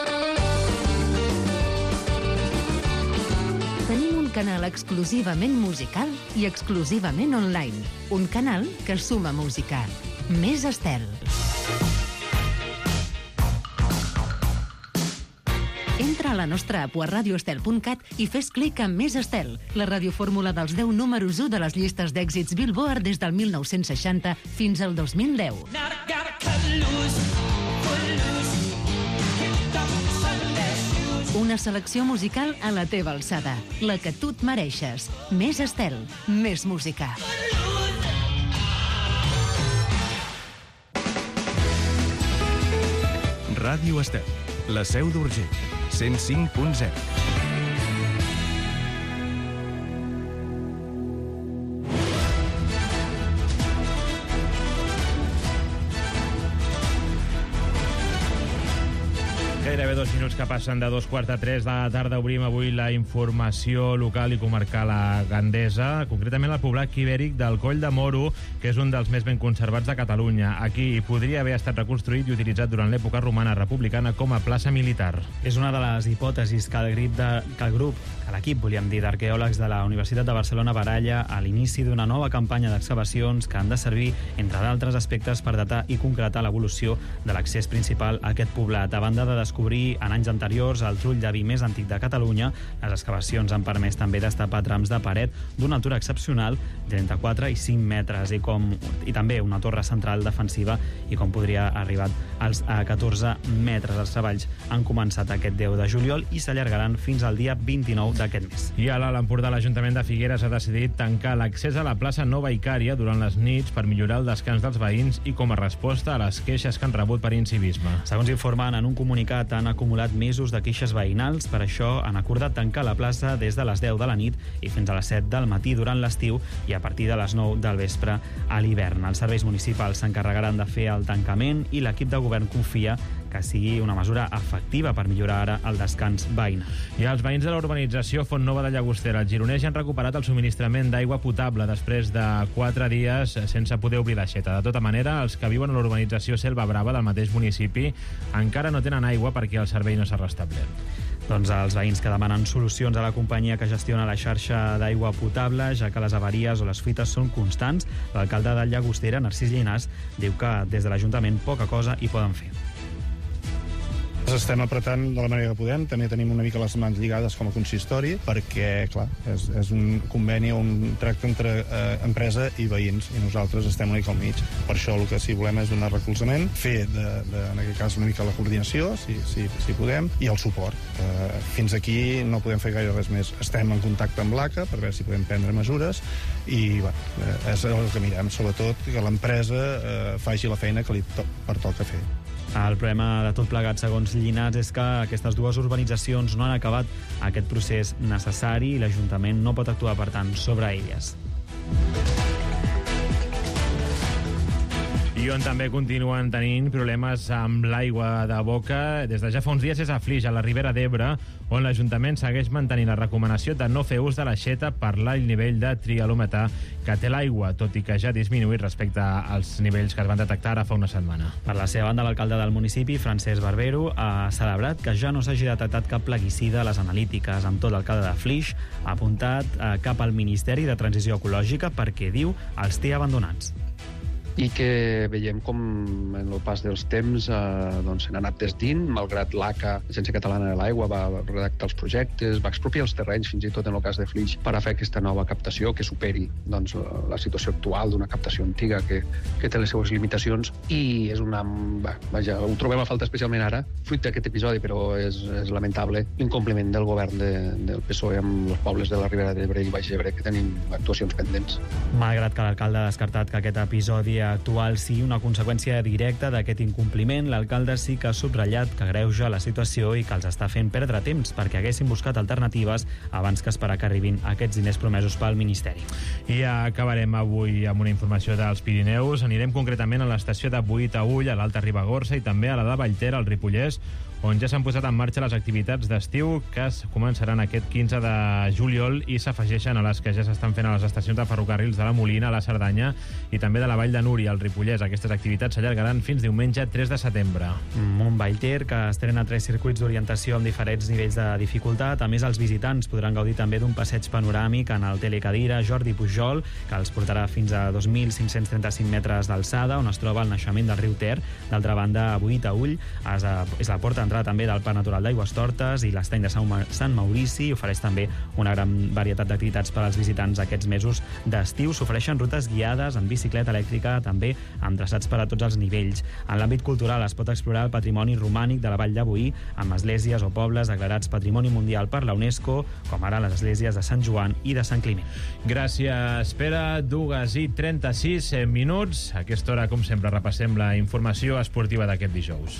Tenim un canal exclusivament musical i exclusivament online. Un canal que suma música. Més Estel. Entra a la nostra app a radioestel.cat i fes clic en Més Estel, la radiofórmula dels 10 números 1 de les llistes d'èxits Billboard des del 1960 fins al 2010. Una selecció musical a la teva alçada, la que tu et mereixes. Més Estel, més música. Ràdio Estel, la seu d'Urgell, 105.0. Gairebé 2 minuts que passen de 2:45 de la tarda. Obrim avui la informació local i comarcal a Gandesa, concretament al poblat ibèric del Coll de Moro, que és un dels més ben conservats de Catalunya. Aquí podria haver estat reconstruït i utilitzat durant l'època romana republicana com a plaça militar. És una de les hipòtesis que l'equip, volíem dir, d'arqueòlegs de la Universitat de Barcelona baralla a l'inici d'una nova campanya d'excavacions que han de servir, entre d'altres aspectes, per datar i concretar l'evolució de l'accés principal a aquest poblat. A banda de descobrir en anys anteriors el trull de vi més antic de Catalunya, les excavacions han permès també destapar trams de paret d'una altura excepcional, entre 4 i 5 metres, i també una torre central defensiva, i com podria arribar als 14 metres. Els treballs han començat aquest 10 de juliol i s'allargaran fins al dia 29 d'aquest mes. I a l'Alt Empordà, l'Ajuntament de Figueres ha decidit tancar l'accés a la plaça Nova Icària durant les nits per millorar el descans dels veïns i com a resposta a les queixes que han rebut per incivisme. Segons informen en un comunicat, han acumulat mesos de queixes veïnals, per això han acordat tancar la plaça des de les 10 de la nit i fins a les 7 del matí durant l'estiu i a partir de les 9 del vespre a l'hivern. Els serveis municipals s'encarregaran de fer el tancament i l'equip de govern confia que sigui una mesura efectiva per millorar ara el descans veïnal. I els veïns de la urbanització Font Nova de Llagostera, al Gironès, han recuperat el subministrament d'aigua potable després de 4 dies sense poder obrir l'aixeta. De tota manera, els que viuen a la urbanització Selva Brava del mateix municipi encara no tenen aigua perquè el servei no s'ha restablert. Doncs els veïns que demanen solucions a la companyia que gestiona la xarxa d'aigua potable, ja que les avaries o les fuites són constants, l'alcalde de Llagostera, Narcís Llinàs, diu que des de l'Ajuntament poca cosa hi poden fer. Estem apretant de la manera que podem, també tenim una mica les mans lligades com a consistori, perquè, clar, és un conveni o un tracte entre empresa i veïns, i nosaltres estem una mica al mig. Per això el que sí volem és donar recolzament, fer, en aquest cas, una mica la coordinació, si podem, i el suport. Fins aquí no podem fer gaire res més. Estem en contacte amb l'ACA per veure si podem prendre mesures, i és el que mirem, sobretot que l'empresa faci la feina que li pertoca fer. El problema de tot plegat, segons Llinàs, és que aquestes dues urbanitzacions no han acabat aquest procés necessari i l'Ajuntament no pot actuar, per tant, sobre elles. I on també continuen tenint problemes amb l'aigua de boca des de ja fa uns dies és a Flix, a la Ribera d'Ebre, on l'Ajuntament segueix mantenint la recomanació de no fer ús de l'aixeta per l'alt nivell de trialometà que té l'aigua, tot i que ja ha disminuït respecte als nivells que es van detectar ara fa una setmana. Per la seva banda, l'alcalde del municipi, Francesc Barbero, ha celebrat que ja no s'hagi detectat cap plaguicida a les analítiques. Amb tot, l'alcalde de Flix ha apuntat cap al Ministeri de Transició Ecològica perquè, diu, els té abandonats. I que veiem com en el pas dels temps s'han anat desdint, malgrat l'ACA, l'Agència Catalana de l'Aigua, va redactar els projectes, va expropiar els terrenys, fins i tot en el cas de Flix, per a fer aquesta nova captació que superi la situació actual d'una captació antiga que té les seues limitacions, i és ho trobem a falta especialment ara, fruit d'aquest episodi, però és lamentable l'incompliment del govern del PSOE amb els pobles de la Ribera d'Ebre i Baix Ebre, que tenim actuacions pendents. Malgrat que l'alcalde ha descartat que aquest episodi actual sigui una conseqüència directa d'aquest incompliment, l'alcalde sí que ha subratllat que agreuja la situació i que els està fent perdre temps perquè haguessin buscat alternatives abans que esperar que arribin aquests diners promesos pel Ministeri. I acabarem avui amb una informació dels Pirineus. Anirem concretament a l'estació de Boí-Taüll, a l'Alta Ribagorça, i també a la de Vallter, al Ripollès, on ja s'han posat en marxa les activitats d'estiu que es començaran aquest 15 de juliol i s'afegeixen a les que ja s'estan fent a les estacions de ferrocarrils de la Molina, a la Cerdanya i també de la Vall de Núria, al Ripollès. Aquestes activitats s'allargaran fins diumenge 3 de setembre. Un Vallter que estrena 3 circuits d'orientació amb diferents nivells de dificultat. A més, els visitants podran gaudir també d'un passeig panoràmic en el telecadira Jordi Pujol, que els portarà fins a 2.535 metres d'alçada, on es troba el naixement del riu Ter. D'altra banda, a Boí-Taüll és la porta d'entrada també del Parc Natural d'Aigüestortes i l'estany de Sant Maurici, i ofereix també una gran varietat d'activitats per als visitants aquests mesos d'estiu. S'ofereixen rutes guiades en bicicleta elèctrica, també amb traçats per a tots els nivells. En l'àmbit cultural es pot explorar el patrimoni romànic de la Vall de Boí, amb esglésies o pobles declarats Patrimoni Mundial per la UNESCO, com ara les esglésies de Sant Joan i de Sant Climent. Gràcies, Pere. 2:36 minuts. A aquesta hora, com sempre, repassem la informació esportiva d'aquest dijous.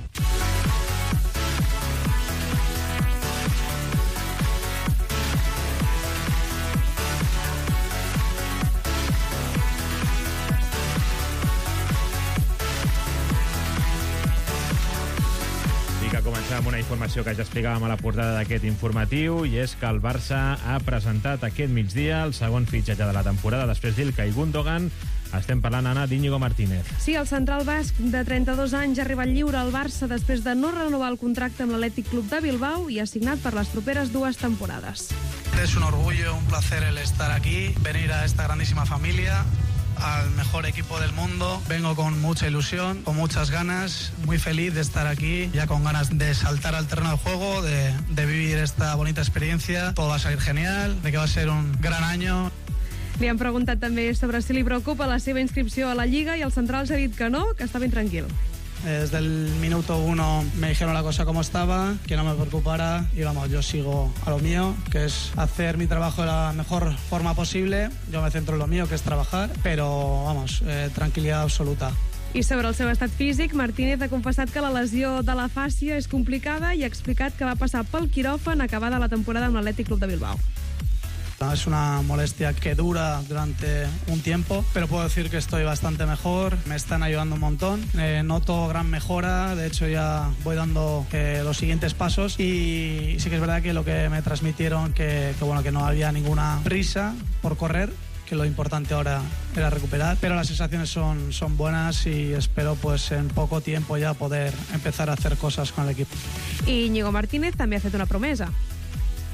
Amb una informació que ja explicàvem a la portada d'aquest informatiu, i és que el Barça ha presentat aquest migdia el segon fitxatge de la temporada després d'Ilkay Gundogan. Estem parlant, Anna, d'Íñigo Martínez. Sí, el central basc de 32 anys ha arribat lliure al Barça després de no renovar el contracte amb l'Atlètic Club de Bilbao i ha signat per les properes 2 temporades. Es un orgullo, un placer el estar aquí, venir a esta grandísima familia, al mejor equipo del mundo. Vengo con mucha ilusión, con muchas ganas, muy feliz de estar aquí, ya con ganas de saltar al terreno de juego, de vivir esta bonita experiencia. Todo va a salir genial, de que va a ser un gran año. Li han preguntat també sobre si li preocupa la seva inscripció a la Lliga i el central s'ha dit que no, que està ben tranquil. Desde el minuto 1 me dijeron la cosa como estaba, que no me preocupara, y vamos, yo sigo a lo mío, que es hacer mi trabajo de la mejor forma posible. Yo me centro en lo mío, que es trabajar, pero vamos, tranquilidad absoluta. I sobre el seu estat físic, Martínez ha confessat que la lesió de la fàscia és complicada i ha explicat que va passar pel quiròfan acabada la temporada amb l'Atlètic Club de Bilbao. Es una molestia que dura durante un tiempo, pero puedo decir que estoy bastante mejor, me están ayudando un montón, noto gran mejora, de hecho ya voy dando los siguientes pasos, y sí que es verdad que lo que me transmitieron que no había ninguna prisa por correr, que lo importante ahora era recuperar, pero las sensaciones son buenas y espero pues en poco tiempo ya poder empezar a hacer cosas con el equipo. I Íñigo Martínez també ha fet una promesa.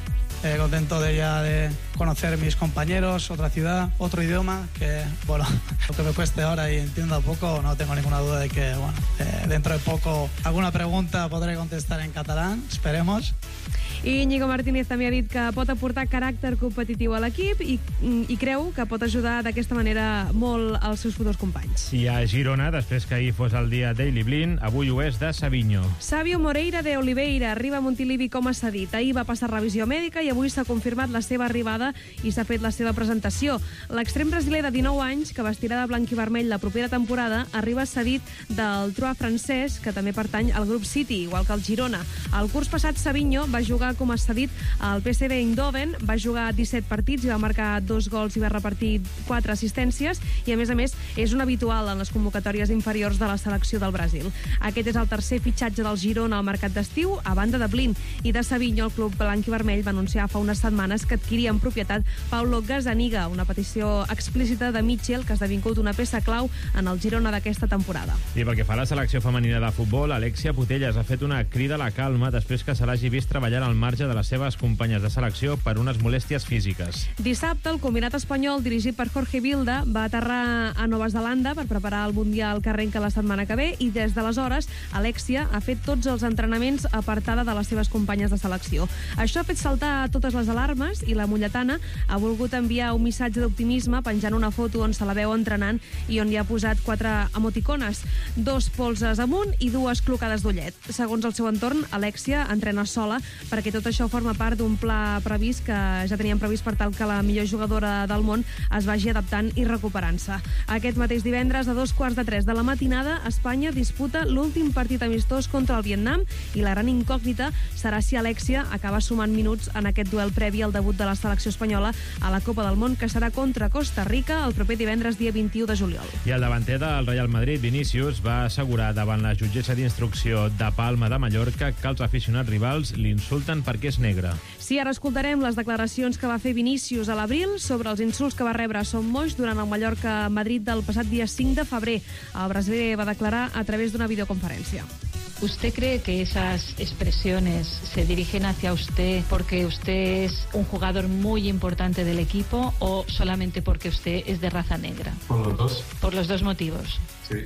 contento de ya de conocer mis compañeros, otra ciudad, otro idioma, que bueno, lo que me cueste ahora y entienda poco, no tengo ninguna duda de que bueno, dentro de poco alguna pregunta podré contestar en catalán, esperemos. I Íñigo Martínez també ha dit que pot aportar caràcter competitiu a l'equip i creu que pot ajudar d'aquesta manera molt als seus futurs companys. I a Girona, després que ahir fos el dia Daley Blind, avui ho és de Savinho. Savio Moreira de Oliveira arriba a Montilivi com a cedit. Ahir va passar revisió mèdica i avui s'ha confirmat la seva arribada i s'ha fet la seva presentació. L'extrem brasiler de 19 anys, que vestirà de blanc i vermell la propera temporada, arriba cedit del Troyes francès, que també pertany al grup City, igual que el Girona. El curs passat, Savinho va jugar com a cedit al PSV Eindhoven, va jugar 17 partits i va marcar 2 gols i va repartir 4 assistències i, a més, és un habitual en les convocatòries inferiors de la selecció del Brasil. Aquest és el tercer fitxatge del Girona al mercat d'estiu, a banda de Blind i de Savinho. El club blanc i vermell va anunciar fa unes setmanes que adquiria en propietat Paulo Gazzaniga, una petició explícita de Mitchell que ha esdevingut una peça clau en el Girona d'aquesta temporada. I pel que fa a la selecció femenina de futbol, Alexia Putellas ha fet una crida a la calma després que se l'hagi vist treballant al marge de les seves companyes de selecció per unes molèsties físiques. Dissabte, el combinat espanyol, dirigit per Jorge Vilda, va aterrar a Nova Zelanda per preparar el Mundial que arrenca la setmana que ve i des d'aleshores Alexia ha fet tots els entrenaments apartada de les seves companyes de selecció. Això ha fet saltar totes les alarmes i la mulletana ha volgut enviar un missatge d'optimisme penjant una foto on se la veu entrenant i on hi ha posat 4 emoticones, 2 polses amunt i 2 clocades d'ullet. Segons el seu entorn, Alexia entrena sola perquè tot això forma part d'un pla previst que ja teníem previst per tal que la millor jugadora del món es vagi adaptant i recuperant-se. Aquest mateix divendres, a 2:15 de la matinada, Espanya disputa l'últim partit amistós contra el Vietnam i la gran incògnita serà si Alexia acaba sumant minuts en aquest duel previ al debut de la selecció espanyola a la Copa del Món, que serà contra Costa Rica el proper divendres, dia 21 de juliol. I el davanter del Real Madrid, Vinícius, va assegurar davant la jutgessa d'instrucció de Palma de Mallorca que els aficionats rivals l'insulten perquè és negre. Sí, ara escoltarem les declaracions que va fer Vinícius a l'abril sobre els insults que va rebre a Son Moix durant el Mallorca-Madrid del passat dia 5 de febrer. El brasiler va declarar a través d'una videoconferència. ¿Usted cree que esas expresiones se dirigen hacia usted porque usted es un jugador muy importante del equipo o solamente porque usted es de raza negra? Por los dos. Por los dos motivos. Sí.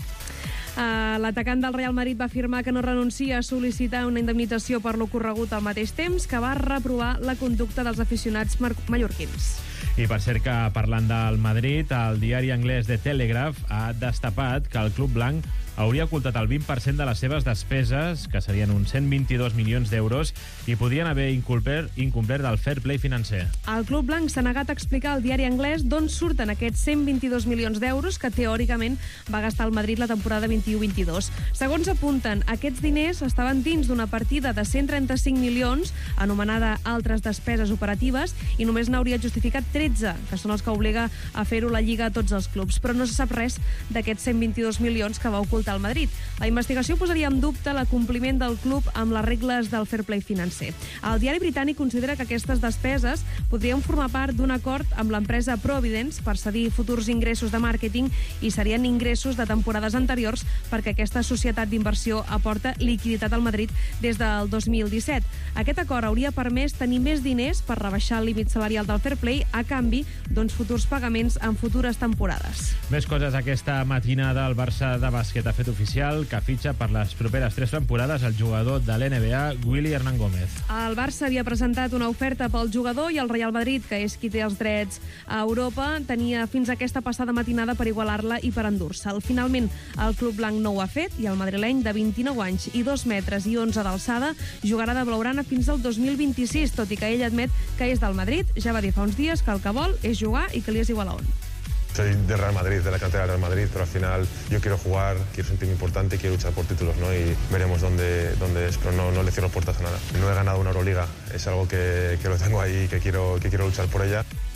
L'atacant del Real Madrid va afirmar que no renuncia a sol·licitar una indemnització per l'ocorregut al mateix temps que va reprovar la conducta dels aficionats mallorquins. I per cert que, parlant del Madrid, el diari anglès The Telegraph ha destapat que el club blanc hauria ocultat el 20% de les seves despeses, que serien uns 122 milions d'euros, i podrien haver incomplert el fair play financer. El club blanc s'ha negat a explicar al diari anglès d'on surten aquests 122 milions d'euros que teòricament va gastar el Madrid la temporada 21-22. Segons apunten, aquests diners estaven dins d'una partida de 135 milions, anomenada altres despeses operatives, i només n'hauria justificat 13, que són els que obliga a fer-ho la Lliga a tots els clubs. Però no se sap res d'aquests 122 milions que va ocultar al Madrid. La investigació posaria en dubte l'acompliment del club amb les regles del fair play financer. El diari britànic considera que aquestes despeses podrien formar part d'un acord amb l'empresa Providence per cedir futurs ingressos de màrqueting i serien ingressos de temporades anteriors perquè aquesta societat d'inversió aporta liquiditat al Madrid des del 2017. Aquest acord hauria permès tenir més diners per rebaixar el límit salarial del fair play a canvi d'uns futurs pagaments en futures temporades. Més coses. Aquesta matinada el Barça de bàsquet ha fet oficial que fitxa per les properes 3 temporades el jugador de l'NBA, Willy Hernán Gómez. El Barça havia presentat una oferta pel jugador i el Real Madrid, que és qui té els drets a Europa, tenia fins aquesta passada matinada per igualar-la i per endur-se'l. Finalment, el club blanc no ho ha fet i el madrileny de 29 anys i 2 metres i 11 d'alçada jugarà de blaugrana fins al 2026, tot i que ell admet que és del Madrid. Ja va dir fa uns dies que el que vol és jugar i que li és igual a on. Soy de Real Madrid, de la cantera de Real Madrid, pero al final yo quiero jugar, quiero sentirme importante, quiero luchar por títulos, ¿no? Y veremos dónde es, pero no le cierro puertas a nada. No he ganado una Euroliga, es algo que lo tengo ahí, que quiero luchar por ella.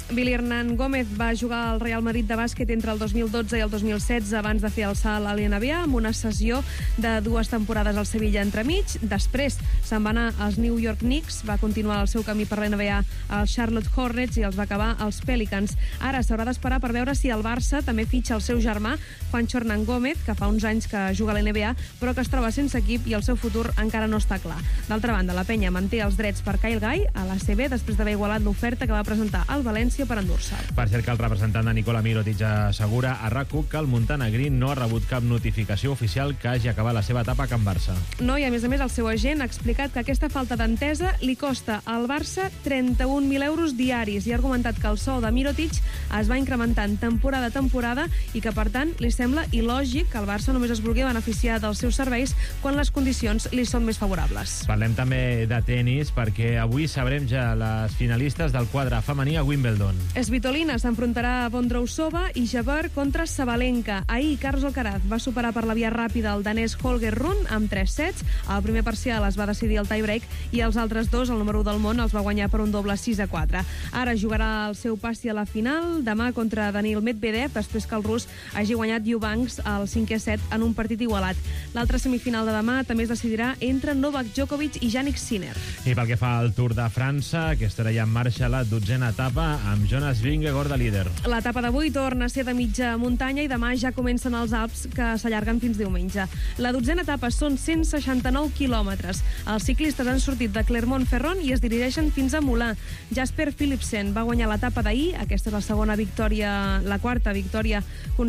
Billy Hernán Gómez va jugar al Real Madrid de bàsquet entre el 2012 i el 2016 abans de fer el salt a l'NBA amb una sessió de 2 temporades al Sevilla entremig. Després se'n va anar als New York Knicks, va continuar el seu camí per l'NBA als Charlotte Hornets i els va acabar als Pelicans. Ara s'haurà d'esperar per veure si el Barça també fitxa el seu germà, Juancho Hernán Gómez, que fa uns anys que juga a l'NBA, però que es troba sense equip i el seu futur encara no està clar. D'altra banda, la penya manté els drets per Kyle Guy a l'ACB després d'haver igualat l'oferta que va presentar al València per endur-se'l. Per cert que el representant de Nikola Mirotic assegura a RAC1 que el montenegrí no ha rebut cap notificació oficial que hagi acabat la seva etapa a Can Barça. No, i a més el seu agent ha explicat que aquesta falta d'entesa li costa al Barça 31.000 euros diaris i ha argumentat que el sou de Mirotic es va incrementant temporada a temporada i que, per tant, li sembla il·lògic que el Barça només es vulgui beneficiar dels seus serveis quan les condicions li són més favorables. Parlem també de tenis perquè avui sabrem ja les finalistes del quadre femení a Wimbledon. Svitolina s'enfrontarà a Vondrousova i Jabeur contra Sabalenka. Ahir, Carlos Alcaraz va superar per la via ràpida el danès Holger Rune amb 3 sets. El primer parcial es va decidir el tie-break i els altres dos, el número 1 del món, els va guanyar per un doble 6-4. Ara jugarà el seu passi a la final demà contra Daniil Medvedev, després que el rus hagi guanyat Eubanks al 5è set en un partit igualat. L'altra semifinal de demà també es decidirà entre Novak Djokovic i Jannik Sinner. I pel que fa al Tour de França, aquesta hora ja en marxa la 12a etapa amb Jonas Vingegaard de líder. L'etapa d'avui torna a ser de mitja muntanya i demà ja comencen els Alps que s'allarguen fins diumenge. La 12a etapa són 169 quilòmetres. Els ciclistes han sortit de Clermont-Ferrand i es dirigeixen fins a Moulins. Jasper Philipsen va guanyar l'etapa d'ahir. Aquesta és la segona victòria, la quarta victòria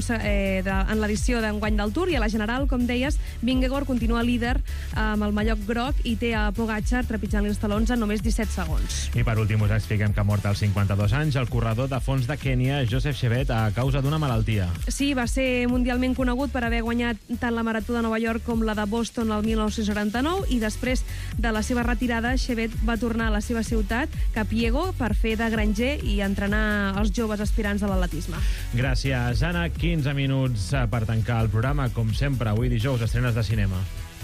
en l'edició d'enguany del Tour, i a la general, com deies, Vingegaard continua líder amb el mallot groc i té a Pogačar trepitjant-li els talons en només 17 segons. I per últim us expliquem que ha mort als 52 anys el corredor de fons de Kènia, Joseph Chebet, a causa d'una malaltia. Sí, va ser mundialment conegut per haver guanyat tant la Marató de Nova York com la de Boston el 1999, i després de la seva retirada, Chebet va tornar a la seva ciutat, Capiego, per fer de granger i entrenar els joves aspirants a l'atletisme. Gràcies, Anna. 15 minuts per tancar el programa. Com sempre, avui dijous, estrenes de cinema.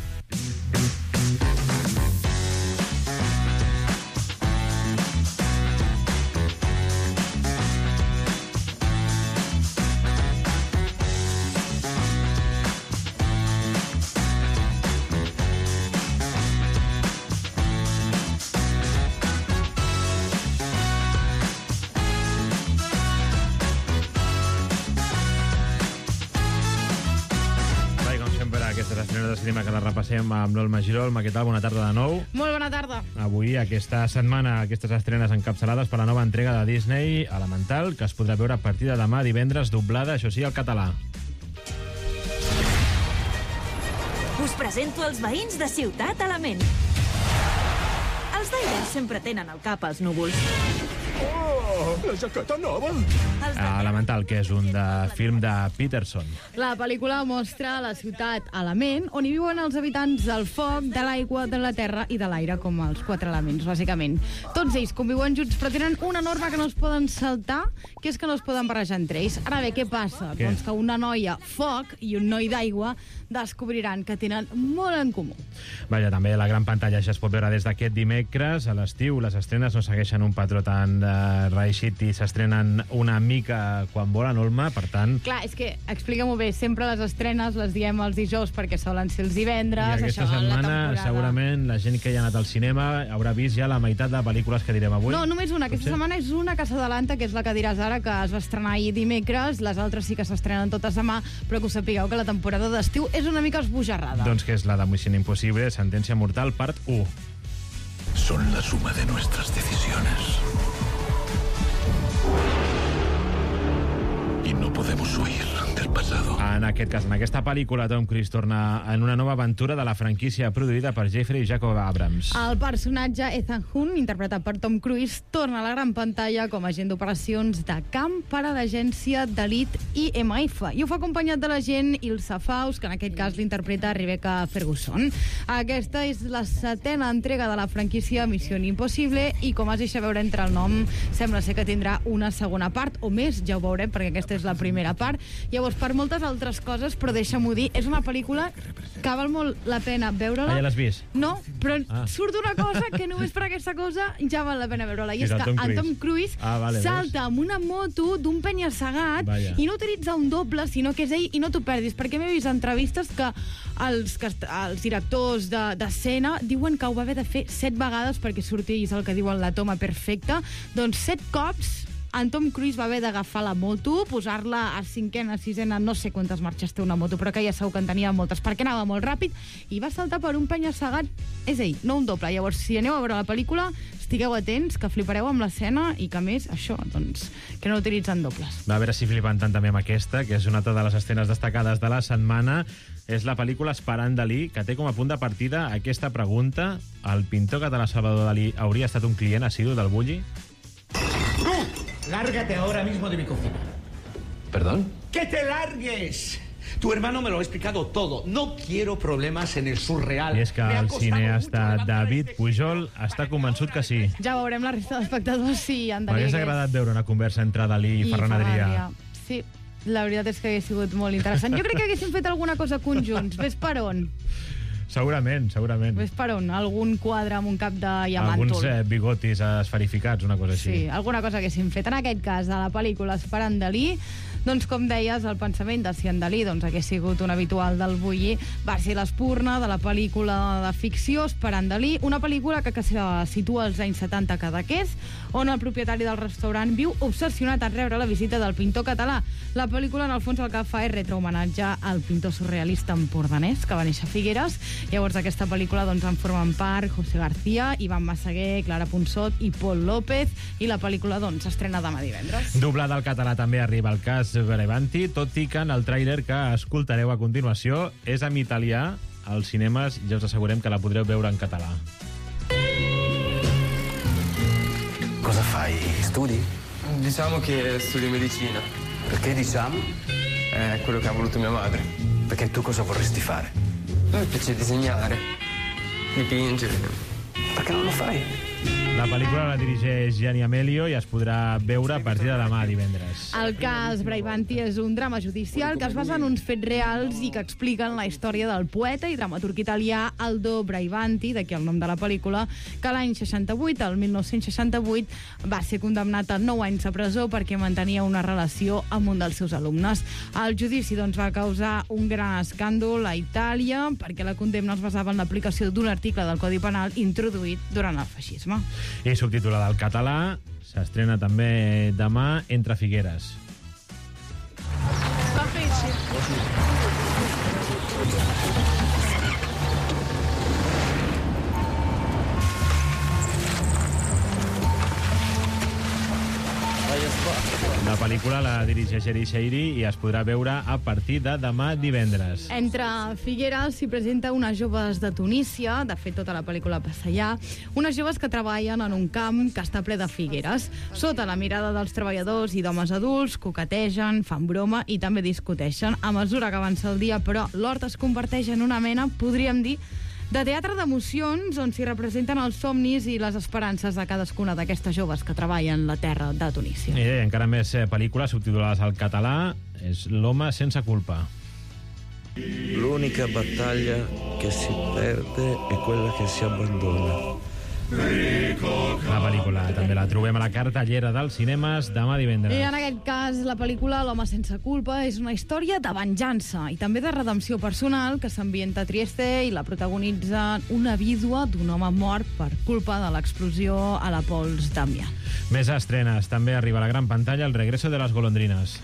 Que la repassem amb l'Olma Girolma. Què tal? Bona tarda de nou. Molt bona tarda. Avui, aquesta setmana, aquestes estrenes encapçalades per la nova entrega de Disney, Elemental, que es podrà veure a partir de demà divendres, doblada, això sí, al català. Us presento els veïns de Ciutat Element. Els d'Aire sempre tenen al cap els núvols. Oh, la jaqueta nova! Elemental, que és un film de Peterson. La pel·lícula mostra la ciutat Element, on hi viuen els habitants del foc, de l'aigua, de la terra i de l'aire, com els 4 elements, bàsicament. Tots ells conviuen junts, però tenen una norma que no es poden saltar, que és que no es poden barrejar entre ells. Ara bé, què passa? Què? Doncs que una noia foc i un noi d'aigua descobriran que tenen molt en comú. Vaja, també la gran pantalla ja es pot veure des d'aquest dimecres. A l'estiu les estrenes no segueixen un patró tan reeixit i s'estrenen una mica quan volen, Olma, per tant... Clar, és que, explica-m'ho bé, sempre les estrenes les diem els dijous perquè solen ser els divendres. I aquesta setmana, segurament, la gent que hi ha anat al cinema haurà vist ja la meitat de pel·lícules que direm avui. No, només una. Aquesta setmana és una que s'adalanta, que és la que diràs ara, que es va estrenar ahir dimecres. Les altres sí que s'estrenen totes demà, però que us sapigueu que la temporada d'estiu és una mica esbojarrada. Doncs que és la de Misión Imposible, Sentencia Mortal, part 1. Son la suma de nuestras decisiones. Y no podemos huir del pasado. En aquest cas, en aquesta pel·lícula, Tom Cruise torna en una nova aventura de la franquícia produïda per Jeffrey Jacob Abrams. El personatge Ethan Hunt, interpretat per Tom Cruise, torna a la gran pantalla com a agent d'operacions de camp per a l'agència d'elit IMF. I ho fa acompanyat de l'agent Ilsa Faust, que en aquest cas l'interpreta Rebecca Ferguson. Aquesta és la 7a entrega de la franquícia Missió Impossible i, com es deixa veure entre el nom, sembla ser que tindrà una segona part o més, ja ho veurem, perquè aquesta és la primera primera part. Llavors, per moltes altres coses, però deixa'm-ho dir, és una pel·lícula que val molt la pena veure-la. Ja l'has vist? No, però surt una cosa que només per aquesta cosa ja val la pena veure-la. I és que en Tom Cruise salta amb una moto d'un penya-segat i no utilitza un doble, sinó que és ell, i no t'ho perdis, perquè m'he vist entrevistes que els directors d'escena diuen que ho va haver de fer 7 vegades perquè sortís el que diuen la toma perfecta. Doncs 7 cops en Tom Cruise va haver d'agafar la moto, posar-la a 5ena, 6ena, no sé quantes marxes té una moto, però que ja segur que en tenia moltes, perquè anava molt ràpid, i va saltar per un penya-segat, és ell, no un doble. Llavors, si aneu a veure la pel·lícula, estigueu atents, que flipareu amb l'escena, i que a més, això, doncs, que no utilitzen dobles. A veure si flipen tant també amb aquesta, que és una altra de les escenes destacades de la setmana. És la pel·lícula Esperant Dalí, que té com a punt de partida aquesta pregunta: el pintor català Salvador Dalí hauria estat un client assidu del Bulli? Lárgate ahora mismo de mi cocina. ¿Perdón? ¡Que te largues! Tu hermano me lo ha explicado todo. No quiero problemas en el surreal. I és que el cineasta David Pujol està convençut que sí. Ja veurem la resta d'espectadors si en Dalí M'hagués agradat veure una conversa entre Dalí i Ferran Adrià. Sí, la veritat és que hagués sigut molt interessant. Jo crec que haguéssim fet alguna cosa conjunts. Ves per on? Segurament. Ves per on? Algun quadre amb un cap de diamàntol. Alguns bigotis esferificats, una cosa així. Sí, alguna cosa haguéssim fet. En aquest cas, a la pel·lícula Esperant Dalí, doncs, com deies, el pensament de si en Dalí hagués sigut un habitual del Bulli va ser l'espurna de la pel·lícula de ficció Esperant Dalí, una pel·lícula que se situa als anys 70 a Cadaqués, on el propietari del restaurant viu obsessionat a rebre la visita del pintor català. La pel·lícula, en el fons, el que fa és retre-homenatge al pintor surrealista empordanès, que va néixer a Figueres. Llavors, d'aquesta pel·lícula en formen part José García, Iván Massaguer, Clara Ponsot i Pol López, i la pel·lícula s'estrena demà divendres. Doblada al català també arriba el cas Bravanti, tot i que en el tràiler que escoltareu a continuació és en italià. Als cinemes ja us assegurem que la podreu veure en català. Cosa fai? Studi? Diciamo che studio medicina. Perché diciamo? È quello che ha voluto mia madre. Perché tu cosa vorresti fare? A me piace disegnare, dipingere. Perché non lo fai? La pel·lícula la dirigeix Gianni Amelio i es podrà veure a partir de demà divendres. El cas Bravanti és un drama judicial que es basa en uns fets reals i que expliquen la història del poeta i dramaturg italià Aldo Bravanti, d'aquí el nom de la pel·lícula, que l'any 68, el 1968, va ser condemnat a 9 anys de presó perquè mantenia una relació amb un dels seus alumnes. El judici va causar un gran escàndol a Itàlia perquè la condemna es basava en l'aplicació d'un article del Codi Penal introduït durant el feixisme. I subtitulada al català, s'estrena també demà Entre Figueres. La pel·lícula la dirigeix Eri Seiri i es podrà veure a partir de demà divendres. Entre Figueres s'hi presenta unes joves de Tunísia, de fet tota la pel·lícula passa allà, unes joves que treballen en un camp que està ple de figueres. Sota la mirada dels treballadors i d'homes adults, coquetegen, fan broma i també discuteixen. A mesura que avança el dia, però, l'hort es converteix en una mena, podríem dir, de teatre d'emocions on s'hi representen els somnis i les esperances de cadascuna d'aquestes joves que treballen la terra de Tunísia. I encara més pel·lícules subtitulades al català, és L'home sense culpa. L'unica battaglia che si perde è quella che si abbandona. La pel·lícula també la trobem a la cartellera dels cinemes demà divendres. I en aquest cas, la pel·lícula L'home sense culpa és una història de venjança i també de redempció personal que s'ambienta a Trieste i la protagonitza una vídua d'un home mort per culpa de l'explosió a la pols d'Amiens. Més estrenes. També arriba a la gran pantalla El regreso de las golondrinas.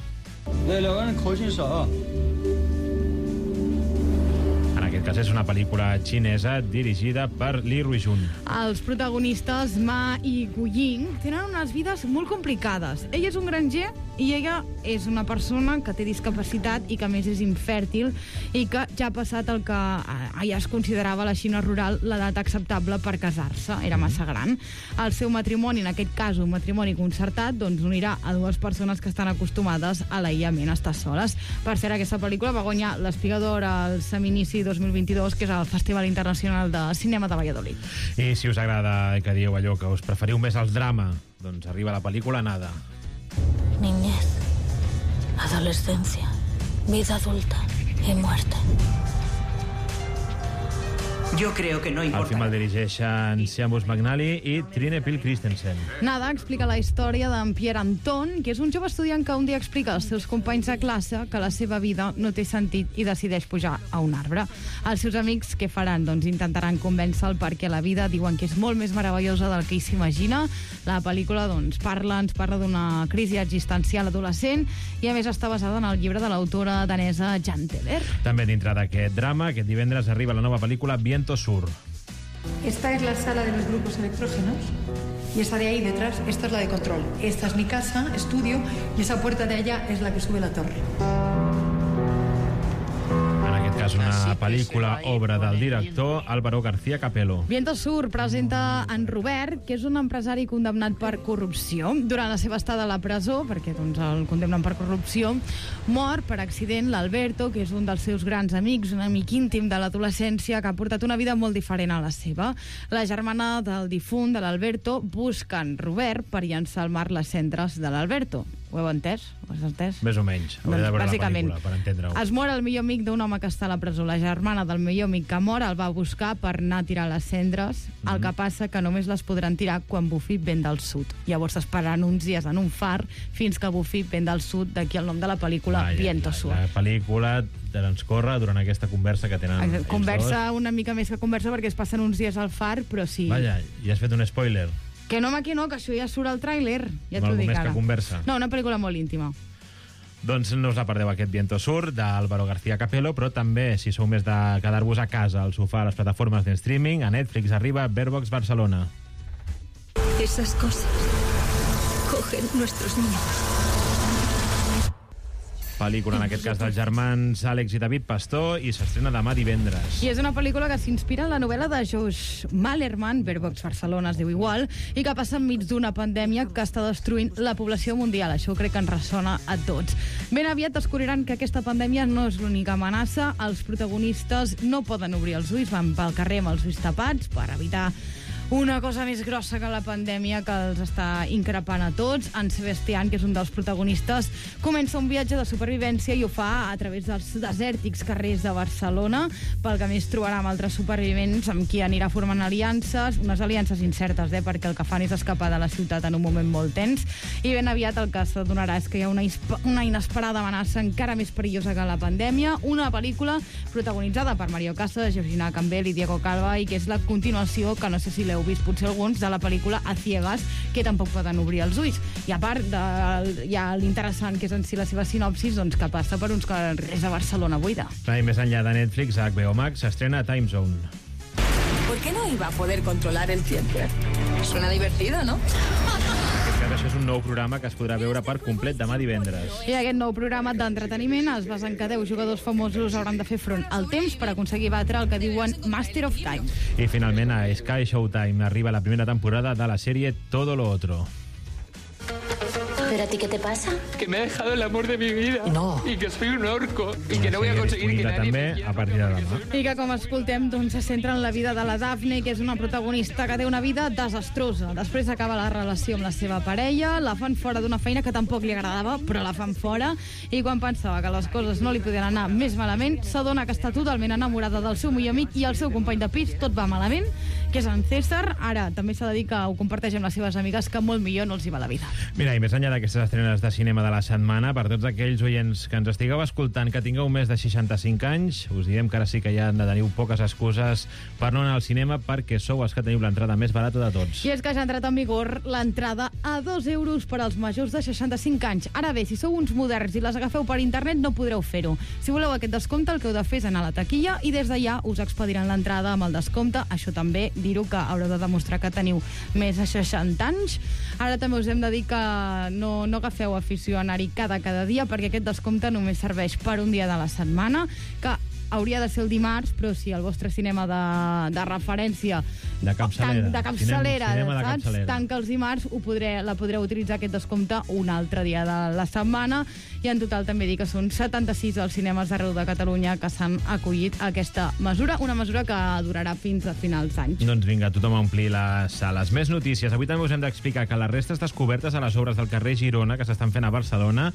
En aquest cas és una pel·lícula xinesa dirigida per Li Ruijun. Els protagonistes, Ma i Guying, tenen unes vides molt complicades. Ell és un granger i ella és una persona que té discapacitat i que a més és infèrtil i que ja ha passat el que ja es considerava a la Xina rural l'edat acceptable per casar-se. Era massa gran. El seu matrimoni, en aquest cas un matrimoni concertat, unirà a dues persones que estan acostumades a l'aïllament, a estar soles. Per cert, aquesta pel·lícula va guanyar l'Espigador al Seminici 2022, que és el Festival Internacional de Cinema de Valladolid. I si us agrada que dieu allò que us preferiu més el drama, doncs arriba la pel·lícula Nada. Niñez, adolescencia, vida adulta y muerte. Yo creo que no El importa. film el dirigeixen Seamus McNally i Trine Pil Christensen. Nada explica la història d'en Pierre Anton, que és un jove estudiant que un dia explica als seus companys de classe que la seva vida no té sentit i decideix pujar a un arbre. Els seus amics què faran? Doncs intentaran convèncer-lo perquè la vida diuen que és molt més meravellosa del que ell s'imagina. La pel·lícula ens parla d'una crisi existencial adolescent i a més està basada en el llibre de l'autora danesa Jan Teller. També dintre d'aquest drama, aquest divendres arriba la nova pel·lícula Viento Sur. Esta es la sala de los grupos electrógenos y esta de ahí detrás, esta es la de control. Esta es mi casa, estudio, y esa puerta de allá es la que sube la torre. En aquest cas, una pel·lícula, obra del director Álvaro García Capello. Viento Sur presenta en Robert, que és un empresari condemnat per corrupció. Durant la seva estada a la presó, perquè el condemnen per corrupció, mor per accident l'Alberto, que és un dels seus grans amics, un amic íntim de l'adolescència, que ha portat una vida molt diferent a la seva. La germana del difunt, de l'Alberto, busca en Robert per llançar al mar les cendres de l'Alberto. Ho heu entès? Ho has entès? Més o menys. Hauria de veure la pel·lícula per entendre-ho. Es mor el millor amic d'un home que està a la presó. La germana del millor amic que mor el va buscar per anar a tirar les cendres. El que passa que només les podran tirar quan Buffy ven del sud. Llavors esperaran uns dies en un far fins que Buffy ven del sud, d'aquí el nom de la pel·lícula Viento Sur. La pel·lícula transcorre durant aquesta conversa que tenen conversa una mica més que conversa perquè es passen uns dies al far, però sí. Vaja, i has fet un spoiler. Que no, que això ja surt al tràiler. Ja t'ho Algú dic més ara. que conversa. No, una pel·lícula molt íntima. Doncs no us la perdeu, aquest Viento Sur, d'Álvaro García Capello, però també, si sou més de quedar-vos a casa, al sofà, a les plataformes de streaming, a Netflix arriba Bearbox Barcelona. Esas cosas cogen nuestros miedos. Pel·lícula, en aquest cas, dels germans Àlex i David Pastor, i s'estrena demà divendres. I és una pel·lícula que s'inspira en la novel·la de Josh Malerman, Bearbox Barcelona es diu igual, i que passa enmig d'una pandèmia que està destruint la població mundial. Això crec que ens ressona a tots. Ben aviat descobriran que aquesta pandèmia no és l'única amenaça. Els protagonistes no poden obrir els ulls, van pel carrer amb els ulls tapats per evitar una cosa més grossa que la pandèmia que els està increpant a tots. En Sebastián, que és un dels protagonistes, comença un viatge de supervivència i ho fa a través dels desèrtics carrers de Barcelona. Pel que més trobarà amb altres supervivents amb qui anirà formant aliances, unes aliances incertes, perquè el que fan és escapar de la ciutat en un moment molt tens, i ben aviat el que s'adonarà és que hi ha una inesperada amenaça encara més perillosa que la pandèmia. Una pel·lícula protagonitzada per Mario Casas, Georgina Campbell i Diego Calva, i que és la continuació, que no sé si l'heu vist potser alguns, de la pel·lícula A Ciegas, que tampoc poden obrir els ulls. I a part, hi ha l'interessant que és en si la seva sinopsis, doncs, que passa per uns carrers de Barcelona buida. I més enllà de Netflix, a HBO Max s'estrena Time Zone. ¿Por qué no iba a poder controlar el tiempo? Suena divertido, ¿no? Això és un nou programa que es podrà veure per complet demà divendres. I aquest nou programa d'entreteniment es basa en que 10 jugadors famosos hauran de fer front al temps per aconseguir batre el que diuen Master of Time. I finalment a Sky Showtime arriba la primera temporada de la sèrie Todo lo Otro. ¿Pero a ti qué te pasa? Que me ha dejado el amor de mi vida. No. Y que soy un orco. Y que no voy a conseguir que nadie també me quiera. a partir de demà. I que, com escoltem, doncs, se centra en la vida de la Daphne, que és una protagonista que té una vida desastrosa. Després acaba la relació amb la seva parella, la fan fora d'una feina que tampoc li agradava, però la fan fora, i quan pensava que les coses no li podien anar més malament, s'adona que està totalment enamorada del seu millor amic i el seu company de pis, tot va malament, que és en César. Ara també s'ha de dir que ho comparteix amb les seves amigues, que molt millor no els hi va la vida. Mira, i més enllà d'aquestes estrenes de cinema de la setmana, per tots aquells oients que ens estigueu escoltant que tingueu més de 65 anys, us diem que ara sí que ja teniu poques excuses per no anar al cinema, perquè sou els que teniu l'entrada més barata de tots. I és que ja ha entrat en vigor l'entrada a 2 euros per als majors de 65 anys. Ara bé, si sou uns moderns i les agafeu per internet, no podreu fer-ho. Si voleu aquest descompte, el que heu de fer és anar a la taquilla i des d'allà us expediran l'entrada amb el descompte. Això també dir-ho, que haureu de demostrar que teniu més de 60 anys. Ara també us hem de dir que no agafeu afició a anar-hi cada dia, perquè aquest descompte només serveix per un dia de la setmana, que hauria de ser el dimarts, però si el vostre cinema de referència de capçalera, cinema de capçalera, saps? Tanca els dimarts, la podreu utilitzar aquest descompte un altre dia de la setmana, i en total també dir que són 76 els cinemes d'arreu de Catalunya que s'han acollit a aquesta mesura, una mesura que durarà fins a finals d'any. Doncs vinga, tothom a omplir les sales. Més notícies. Avui també us hem d'explicar que les restes descobertes a les obres del carrer Girona que s'estan fent a Barcelona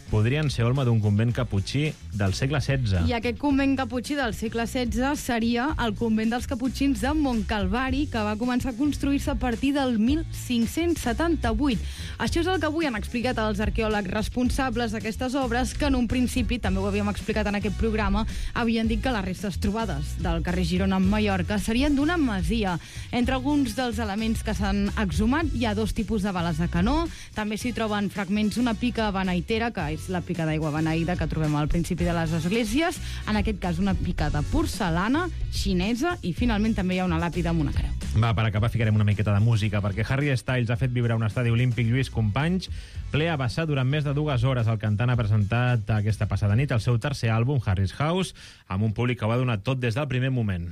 podrien ser olma d'un convent caputxí del segle XVI. I aquest convent caputxí del segle XVI seria el convent dels caputxins de Montcalvari, que va començar a construir-se a partir del 1578. Això és el que avui han explicat els arqueòlegs responsables d'aquestes obres, que en un principi, també ho havíem explicat en aquest programa, havien dit que les restes trobades del carrer Girona en Mallorca serien d'una masia. Entre alguns dels elements que s'han exhumat hi ha 2 tipus de bales de canó, també s'hi troben fragments d'una pica beneitera, que és la pica d'aigua beneïda que trobem al principi de les esglésies, en aquest cas una pica de porcellana xinesa, i finalment també hi ha una làpida amb una creu. Va, per acabar ficarem una miqueta de música, perquè Harry Styles ha fet vibrar un estadi olímpic Lluís Companys ple a vessar durant més de 2 hores. El cantant ha presentat aquesta passada nit el seu tercer àlbum, Harry's House, amb un públic que ho ha donat tot des del primer moment.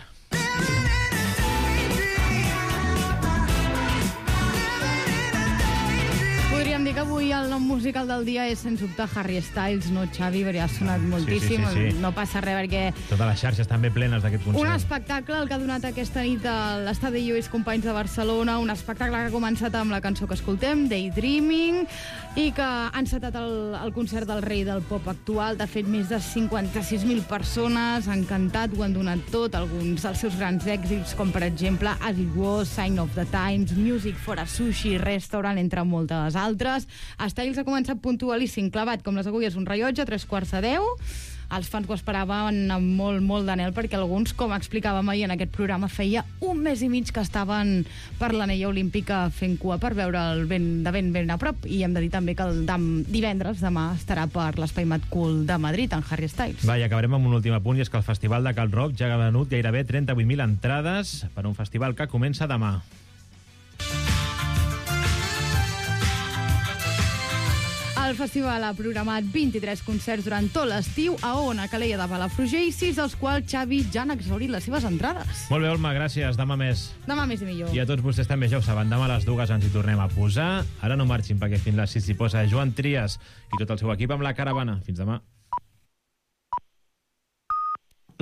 Podríem dir que avui el nom musical del dia és, sens dubte, Harry Styles, no, Xavi? Perquè ha sonat moltíssim. Sí. No passa res, perquè... Totes les xarxes també plenes d'aquest concert. Un espectacle el que ha donat aquesta nit a l'estadi Lluís Companys de Barcelona, un espectacle que ha començat amb la cançó que escoltem, Daydreaming, i que ha encetat el concert del rei del pop actual. De fet, més de 56.000 persones han cantat, ho han donat tot, alguns dels seus grans èxits, com per exemple As It Was, Sign of the Times, Music for a Sushi Restaurant, entre moltes altres. Styles ha començat puntualíssim, clavat com les agulles un rellotge, 9:45. Els fans ho esperaven amb molt d'anhel, perquè alguns, com explicàvem ahir en aquest programa, feia 1 mes i mig que estaven per l'anella olímpica fent cua per veure'l ben a prop. I hem de dir també que el divendres, demà, estarà per l'Espai Mad Cool de Madrid, en Harry Styles. Va, i acabarem amb un últim apunt, i és que el Festival de Cal Rock ja ha venut gairebé 38.000 entrades per un festival que comença demà. El festival ha programat 23 concerts durant tot l'estiu a Ona, Calella de Palafrugell, 6 dels quals, Xavi, ja han exhaurit les seves entrades. Molt bé, Olma, gràcies. Demà més. Demà més i millor. I a tots vostès també ja ho saben, demà a les 2 ens hi tornem a posar. Ara no marxin, perquè fins les 6 s'hi posa Joan Trias i tot el seu equip amb La Caravana. Fins demà.